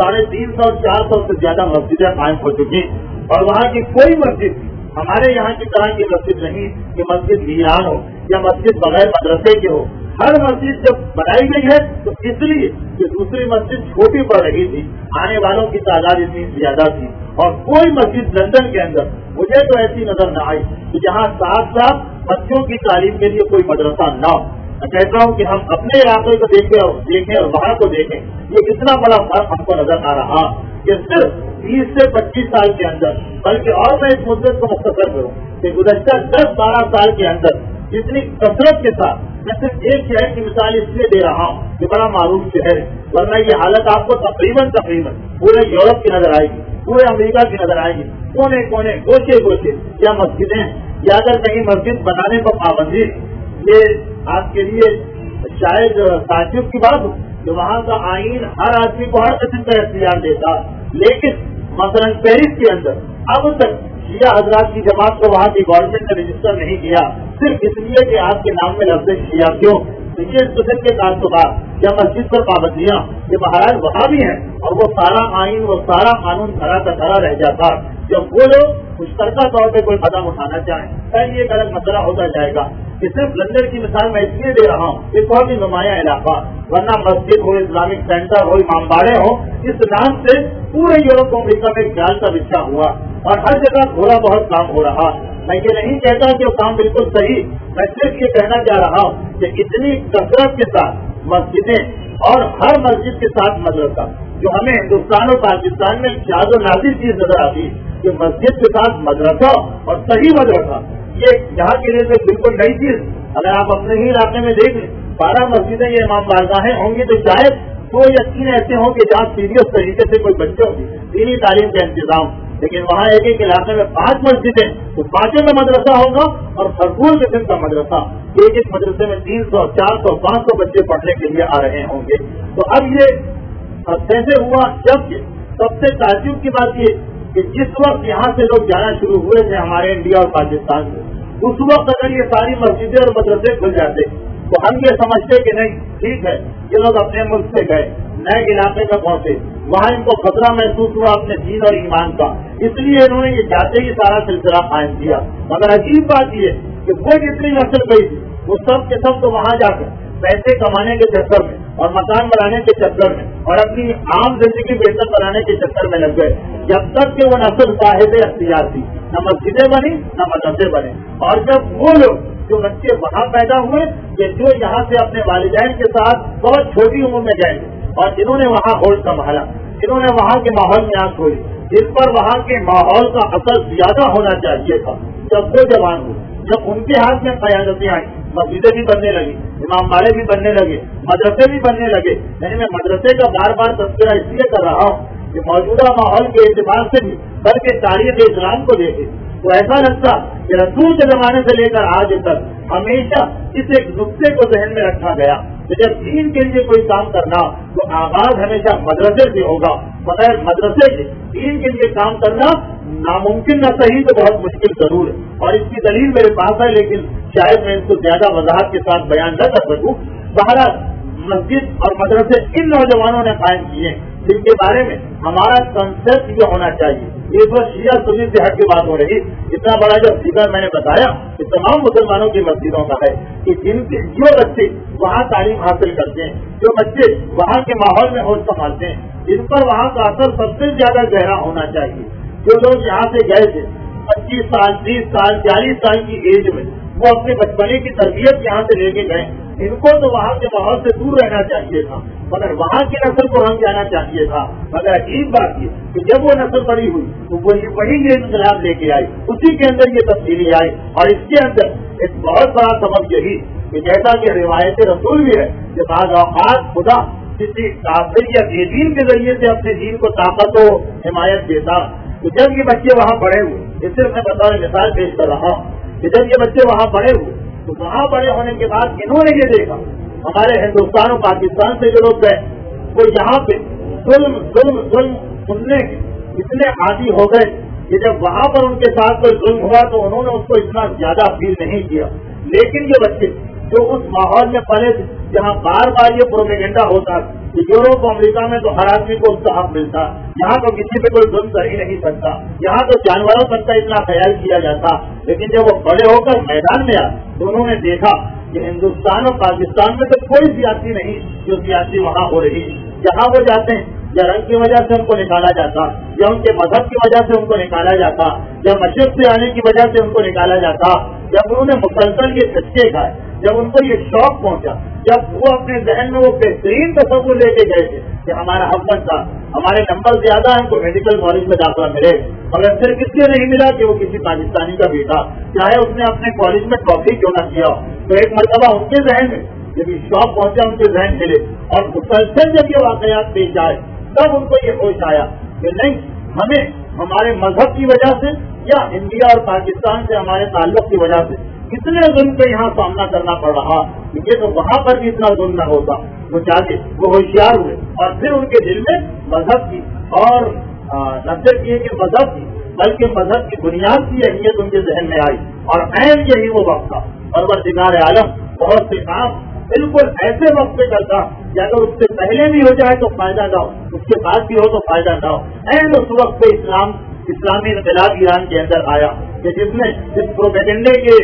350-400 سے زیادہ مسجدیں قائم ہو چکی، اور وہاں کی کوئی مسجد ہمارے یہاں کی طرح کی مسجد نہیں کہ مسجد ویران ہو یا مسجد بغیر مدرسے کے ہو. ہر مسجد جب بنائی گئی ہے تو اس لیے کہ دوسری مسجد چھوٹی پڑ رہی تھی، آنے والوں کی تعداد اتنی زیادہ تھی، اور کوئی مسجد لندن کے اندر مجھے تو ایسی نظر نہ آئی کہ جہاں ساتھ ساتھ بچوں کی تعلیم کے لیے کوئی مدرسہ نہ ہو. میں کہتا ہوں کہ ہم اپنے علاقے کو دیکھیں اور وہاں کو دیکھیں، یہ کتنا بڑا فرق ہم کو نظر آ رہا کہ صرف 20 سے 25 سال کے اندر، بلکہ اور میں اس مدت کو مختصر کروں کہ گزشتہ 10-12 سال کے اندر جتنی کثرت کے ساتھ، میں صرف ایک شہر کی مثال اس لیے دے رہا ہوں کہ بڑا معروف شہر ہے، ورنہ یہ حالت آپ کو تقریباً پورے یورپ کی نظر آئے گی، پورے امریکہ کی نظر آئے گی. کونے کونے گوشے گوشے یا مسجدیں یا اگر کہیں مسجد بنانے پر پابندی، یہ آپ کے لیے شاید تعجب کی بات ہو کہ وہاں کا آئین ہر آدمی کو ہر قسم کا اختیار دیتا، لیکن مثلا پیرس کے اندر اب تک شیعہ حضرات کی جماعت کو وہاں کی گورنمنٹ نے رجسٹر نہیں کیا، صرف اس لیے کہ آپ کے نام میں لفظ شیعہ کیوں. یہ اس قسم کے تعلقات یا مسجد پر پابندیاں یہ مہاراج وہاں بھی ہیں، اور وہ سارا آئین وہ سارا قانون کھڑا کا کھڑا رہ جاتا. جب وہ لوگ مشترکہ طور پہ کوئی قدم اٹھانا چاہیں پھر یہ ایک الگ مسئلہ ہوتا جائے گا. کہ صرف لندن کی مثال میں اس لیے دے رہا ہوں، یہ بہت ہی نمایاں علاقہ، ورنہ مسجد ہو، اسلامک سینٹر ہو، امام باڑے ہو، اس نام سے پورے یورپ امریکہ میں خیال کا بچھا ہوا، اور ہر جگہ تھوڑا بہت کام ہو رہا. میں یہ نہیں کہتا کہ وہ کام بالکل صحیح، میں صرف یہ کہنا چاہ رہا ہوں کہ اتنی کثرت کے ساتھ مسجدیں اور ہر مسجد کے ساتھ مدرسہ، جو ہمیں ہندوستان اور پاکستان میں شاذ و نادر چیز نظر آتی ہے کہ مسجد کے ساتھ مدرسہ اور صحیح مدرسہ، یہ یہاں کے لیے بالکل نئی چیز. اگر آپ اپنے ہی علاقے میں دیکھ لیں 12 مسجدیں یہ امام بارگاہیں ہوں گی تو شاید 2 یا 3 ایسے ہوں کہ جہاں سیریس طریقے سے کوئی بچوں کی دینی تعلیم کا انتظام، لیکن وہاں ایک علاقے میں 5 مسجدیں تو 5 میں مدرسہ ہوگا اور بھرپور قسم کا مدرسہ. ایک مدرسے میں 300 400 500 بچے پڑھنے کے لیے آ رہے ہوں گے. تو اب یہ کیسے ہوا؟ جبکہ سب سے تعجب کی بات یہ کہ جس وقت یہاں سے لوگ جانا شروع ہوئے تھے ہمارے انڈیا اور پاکستان سے، اس وقت اگر یہ ساری مسجدیں اور مدرسے کھل جاتے تو ہم یہ سمجھتے کہ نہیں ٹھیک ہے، یہ لوگ اپنے ملک سے گئے، نئے علاقے میں پہنچے، وہاں ان کو خطرہ محسوس ہوا اپنے دین اور ایمان کا، اس لیے انہوں نے یہ جاتے ہی سارا سلسلہ قائم کیا. مگر عجیب بات یہ کہ وہ جتنی نسل گئی تھی وہ سب کے سب تو وہاں جا کر پیسے کمانے کے چکر میں اور مکان بنانے کے چکر میں اور اپنی عام زندگی بہتر بنانے کے چکر میں لگ گئے، جب تک کہ وہ نسل صاحب اختیار تھی، نہ مسجدیں بنی نہ مدرسے بنے. اور جب وہ لوگ جو بچے وہاں پیدا ہوئے کہ جو یہاں سے اپنے والدین کے ساتھ بہت چھوٹی عمر میں گئے اور جنہوں نے وہاں ہوش سنبھالا، جنہوں نے وہاں کے ماحول میں آنکھ کھولی، جن پر وہاں کے ماحول کا اثر زیادہ ہونا چاہیے تھا، جب وہ جوان ہوئے، جب ان کے ہاتھ میں قیادتیں آئیں، مسجدیں بھی بننے لگی، امام باڑے بھی بننے لگے، مدرسے بھی بننے لگے. یعنی میں مدرسے کا بار بار تذکرہ اس لیے کر رہا ہوں کہ موجودہ ماحول کے اعتبار سے بھی بلکہ تاریخ اسلام کو دیکھے تو ایسا لگتا کہ رسول کے زمانے سے لے کر آج تک ہمیشہ اس ایک نقطے کو ذہن میں رکھا گیا کہ جب دین کے لیے کوئی کام کرنا تو آغاز ہمیشہ مدرسے سے ہوگا، بغیر مدرسے کے دین کے لیے کام کرنا ناممکن نہ صحیح تو بہت مشکل ضرور ہے. اور اس کی دلیل میرے پاس ہے، لیکن شاید میں اس کو زیادہ وضاحت کے ساتھ بیان نہ کر سکوں. بہرحال مسجد اور مدرسے ان نوجوانوں نے قائم کیے جن کے بارے میں ہمارا کنسپٹ یہ ہونا چاہیے. اس وقت شیعہ سنی سے ہٹ کے بات ہو رہی، اتنا بڑا جو فکر میں نے بتایا کہ تمام مسلمانوں کی مسجدوں کا ہے کہ جن کے جو بچے وہاں تعلیم حاصل کرتے ہیں، جو بچے وہاں کے ماحول میں ہوش سنبھالتے ہیں، جن پر وہاں کا اثر سب سے زیادہ گہرا ہونا چاہیے. جو لوگ یہاں سے گئے تھے 25 साल 30 साल 40 साल की एज में वो अपने बचपने की तरबियत यहाँ से लेके गए। इनको तो वहाँ के माहौल से दूर रहना चाहिए था, मगर वहाँ की नस्ल को रंग जाना चाहिए था। मगर अजीब बात ये कि जब वो नस्ल बड़ी हुई तो वही ये इंकलाब लेके आई, उसी के अंदर ये तब्दीली आई। और इसके अंदर एक बहुत बड़ा सबब यही कि जैसा कि रिवायत रसूल भी है कि बाज़ औक़ात खुदा किसी काफिर या बेदीन के जरिए से अपने दीन को ताकत और हिमायत देता। तो जब ये बच्चे वहाँ पढ़े हुए, इस सिर्फ मैं बतौर मिसाल पेश कर रहा हूँ कि जब ये बच्चे वहाँ पढ़े हुए तो वहाँ बड़े होने के बाद इन्होंने ये देखा, हमारे हिंदुस्तान और पाकिस्तान से जो लोग गए वो यहाँ पे जुल्म सुनने के इतने आदी हो गए कि जब वहाँ पर उनके साथ कोई जुल्म हुआ तो उन्होंने उसको इतना ज्यादा फील नहीं किया। लेकिन ये बच्चे जो उस माहौल में पड़े थे जहाँ बार बार ये प्रोपेगेंडा होता कि यूरोप और अमेरिका में तो हर आदमी को उसका हक मिलता, यहाँ तो किसी पे कोई जुल्म कर ही नहीं सकता, यहाँ तो जानवरों तक का इतना ख्याल किया जाता। लेकिन जब वो बड़े होकर मैदान में आए तो उन्होंने देखा कि हिंदुस्तान और पाकिस्तान में तो कोई सियासी नहीं जो सियासी वहाँ हो रही। जहाँ वो जाते हैं या रंग की वजह से उनको निकाला जाता, या उनके मजहब की वजह से उनको निकाला जाता, या मशरक़ से आने की वजह से उनको निकाला जाता। जब उन्होंने मुसलसल ये सच्चे खाए, जब उनको ये शौक पहुंचा, जब वो अपने जहन में वो बेहतरीन तस्वुर लेके गए थे कि हमारा हक बनता, हमारे नंबर ज्यादा है तो मेडिकल कॉलेज में दाखिला मिले, मगर सिर्फ इसलिए नहीं मिला कि वो किसी पाकिस्तानी का बेटा, चाहे उसने अपने कॉलेज में टॉपिक क्यों न किया। तो एक मरतबा उनके जहन में जब ये शौक पहुंचा, उनके जहन मिले और मुसलसल जब ये वाकयात पेश आए तब उनको ये होश आया कि नहीं, हमें हमारे मजहब की वजह से या इंडिया और पाकिस्तान से हमारे ताल्लुक की वजह से कितने जुल्म का यहाँ सामना करना पड़ रहा, ये तो वहाँ पर भी इतना जुल्म न होता। वो जाके वो होशियार हुए और फिर उनके दिल में मजहब की और न सिर्फ ये कि मजहब की बल्कि मजहब की बुनियाद की अहमियत उनके जहन में आई। और ऐन यही वो वक्त था, परवरदिगार आलम बहुत से काम बिल्कुल ऐसे वक्त पे करता कि अगर उससे पहले भी हो जाए तो फायदा ना हो, उसके बाद भी हो तो फायदा ना हो। ऐन उस वक्त पे इस्लामी इनकलाब ईरान के अंदर आया कि जिसने इस प्रोपेगेंडे के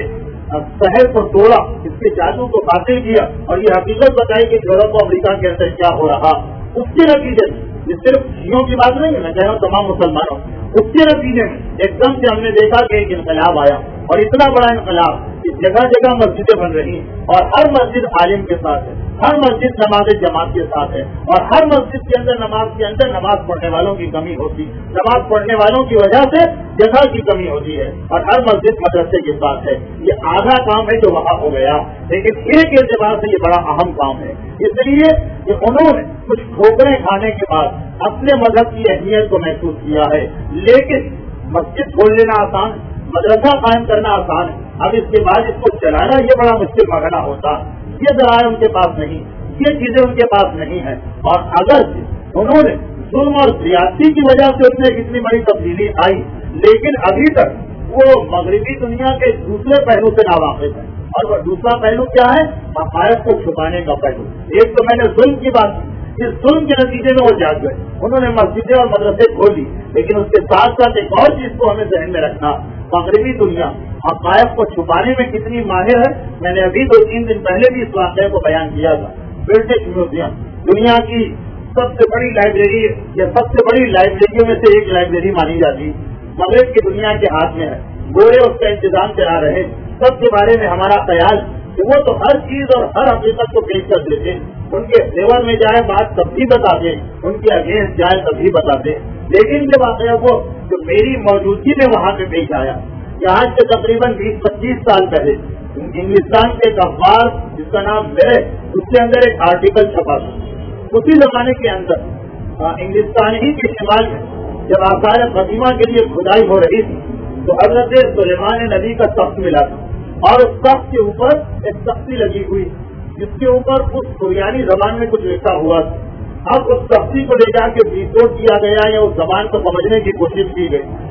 शहर को तोड़ा, इसके जादू को बातिल किया और ये हकीकत बताई कि यूरोप और अमेरिका के अंदर क्या हो रहा। उसके नतीजे में ये सिर्फ शियों की बात नहीं है, मैं कह रहा हूँ तमाम मुसलमानों, उसके नतीजे में एकदम से हमने देखा कि एक इनकलाब आया और इतना बड़ा इनकलाब कि जगह जगह मस्जिदें बन रही और हर मस्जिद आलिम के साथ है, हर मस्जिद नमाज जमात के साथ है और हर मस्जिद के अंदर नमाज पढ़ने वालों की कमी होती, नमाज पढ़ने वालों की वजह से जगह की कमी होती है और हर मस्जिद मदरसे के साथ है। ये आधा काम है जो वहाँ हो गया, लेकिन एक एतबार से ये बड़ा अहम काम है। इसलिए कि उन्होंने कुछ ठोकरें खाने के बाद अपने मजहब की अहमियत को महसूस किया है। लेकिन मस्जिद खोल लेना आसान, मदरसा कायम करना आसान है, अब इसके बाद इसको चलाना ये बड़ा मुश्किल मसला होता। ये ज़राए उनके पास नहीं, ये चीजें उनके पास नहीं है। और अगर उन्होंने जुल्म और ज्यादती की वजह से उसमें इतनी बड़ी तब्दीली आई, लेकिन अभी तक वो मगरबी दुनिया के दूसरे पहलू से नावाकिफ है। और वो दूसरा पहलू क्या है? हक़ाइक़ को छुपाने का पहलू। एक तो मैंने जुल्म की बात की, इस जुल्म के नतीजे में वो जाग गए, उन्होंने मस्जिदें और मदरसे खोली। लेकिन उसके साथ साथ एक और चीज को हमें ध्यान में रखना, मगरबी दुनिया हक़ाइक़ को छुपाने में कितनी माहिर है। मैंने अभी 2-3 दिन पहले भी इस वाक़े को बयान किया था। ब्रिटिश म्यूजियम दुनिया की सबसे बड़ी लाइब्रेरी या सबसे बड़ी लाइब्रेरियों में से एक लाइब्रेरी मानी जाती है, मगरब की दुनिया के हाथ में है। गोरे उसका इंतजाम चला रहे, सबके बारे में हमारा ख्याल कि वो तो हर चीज और हर हकीकत को पेश कर देते, उनके फेवर में जाए बात तब भी बताते, उनके अगेंस्ट जाए तब भी बताते। लेकिन जब वाकया वो जो मेरी मौजूदगी में वहाँ पे पेश आया, आज से तकरीबन 20-25 साल पहले इंग्लिस्तान के एक अखबार जिसका नाम है, उसके अंदर एक आर्टिकल छपा था। उसी जमाने के अंदर इंग्लिस्तान ही के शिमाल में जब आसार कदीमा के लिए खुदाई हो रही थी तो हजरत सुलेमान नबी का तख्त मिला था और उस तख्त के ऊपर एक तख्ती लगी हुई जिसके ऊपर उस सुरियानी जबान में कुछ लिखा हुआ था। अब उस तख्ती को ले जाके डिकोड किया गया या उस जबान को समझने की कोशिश की गई।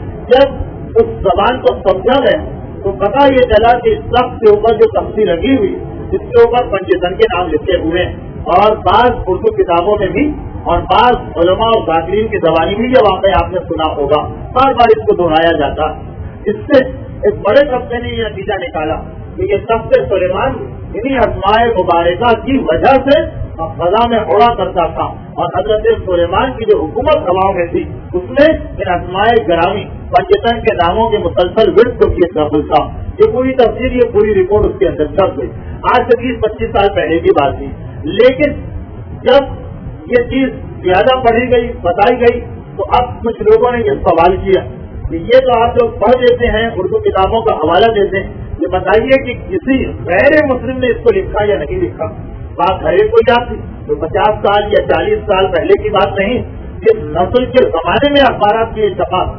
जब उस जबान को समझा गया तो पता ये चला कि इस तख्त के ऊपर जो तख्ती लगी हुई जिसके ऊपर पंचतन के नाम लिखे हुए और बाज उर्दू किताबों में भी और बाज उलमा और जाकिरीन की जबानी में ये वाक़या आपने सुना होगा, बार बार इसको दोहराया जाता। इससे एक बड़े तबके ने यह नतीजा निकाला कि ये तख्त सुलेमान इन्हीं अस्माए मुबारका की वजह से فضا میں اڑا کرتا تھا، اور حضرت سلیمان کی جو حکومت ہواؤں میں تھی اس میں ان اسمائے گرامی پنجتن کے ناموں کے مسلسل ورد کو کیے داخل تھا. یہ پوری تفسیر، یہ پوری رپورٹ اس کے اندر چھپ گئی. آج سے 20-25 سال پہلے کی بات تھی. لیکن جب یہ چیز زیادہ پڑھی گئی، بتائی گئی، تو اب کچھ لوگوں نے یہ سوال کیا کہ یہ تو آپ لوگ پڑھ دیتے ہیں، اردو کتابوں کا حوالہ دیتے ہیں، یہ بتائیے کہ کسی غیر مسلم نے اس کو لکھا یا نہیں لکھا. بات ہر ایک کو یاد تھی، تو 50 سال یا 40 سال پہلے کی بات نہیں. اس نسل کے زمانے میں اخبارات کی اتفاق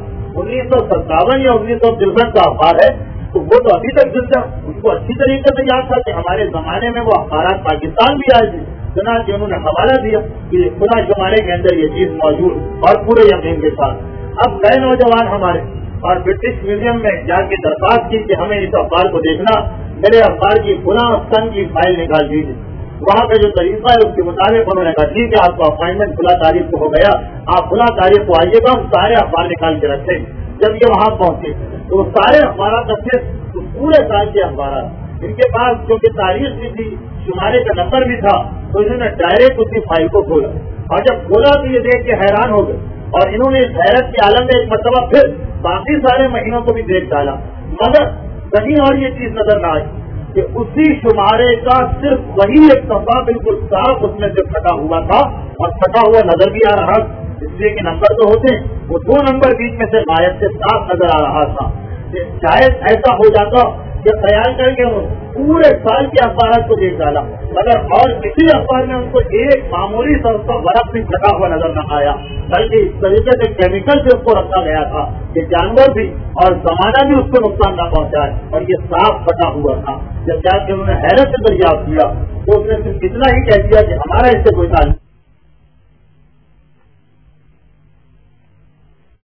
1957 یا 1963 کا اخبار ہے، تو وہ تو ابھی تک زندہ، اس کو اچھی طریقے سے یاد تھا کہ ہمارے زمانے میں وہ اخبارات پاکستان بھی آئے تھے. چنانچہ انہوں نے حوالہ دیا کہ خدا شمارے کے اندر یہ چیز موجود اور پورے یقین کے ساتھ. اب نئے نوجوان ہمارے اور برٹش میوزیم میں جا کے درخواست کی کہ ہمیں اس اخبار کو دیکھنا، میرے اخبار کی فلاں سن کی فائل نکال دیجیے. وہاں پہ جو طریقہ ہے اس کے مطابق انہوں نے کہا ٹھیک ہے، آپ کو اپائنٹمنٹ فلاں تاریخ کو ہو گیا، آپ فلاں تاریخ کو آئیے گا، ہم سارے اخبار نکال کے رکھتے ہیں. جب یہ وہاں پہنچے تو وہ سارے اخبارات رکھے، پورے سال کے اخبارات ان کے پاس، کیونکہ تاریخ بھی تھی، شمارے کا نمبر بھی تھا، تو انہوں نے ڈائریکٹ اسی فائل کو کھولا. اور جب کھولا تو یہ دیکھ کے حیران ہو گئے، اور انہوں نے اس حیرت کے عالم میں ایک مرتبہ پھر باقی سارے مہینوں کو بھی دیکھ ڈالا، مگر کہیں اور یہ چیز نظر نہ آئی کہ اسی شمارے کا صرف وہی ایک صفحہ بالکل صاف اس میں سے پھٹا ہوا تھا، اور پھٹا ہوا نظر بھی آ رہا، اس لیے کہ نمبر تو ہوتے ہیں، وہ 2 نمبر بیچ میں سے غائب سے صاف نظر آ رہا تھا. شاید ایسا ہو جاتا کہ خیال کر کے پورے سال کے اخبارات کو دیکھ ڈالا، مگر اور کسی اخبار میں ان کو ایک معمولی سا اس کا ورق بھی پھٹا ہوا نظر نہ آیا، بلکہ اس طریقے سے کیمیکل سے اس کو رکھا گیا تھا کہ جانور بھی اور زمانہ بھی اس کو نقصان نہ پہنچائے، اور یہ صاف پھٹا ہوا تھا. جب جا کے انہوں نے حیرت سے دریافت کیا تو اس نے صرف اتنا ہی کہہ دیا کہ ہمارا اس سے کوئی تعلق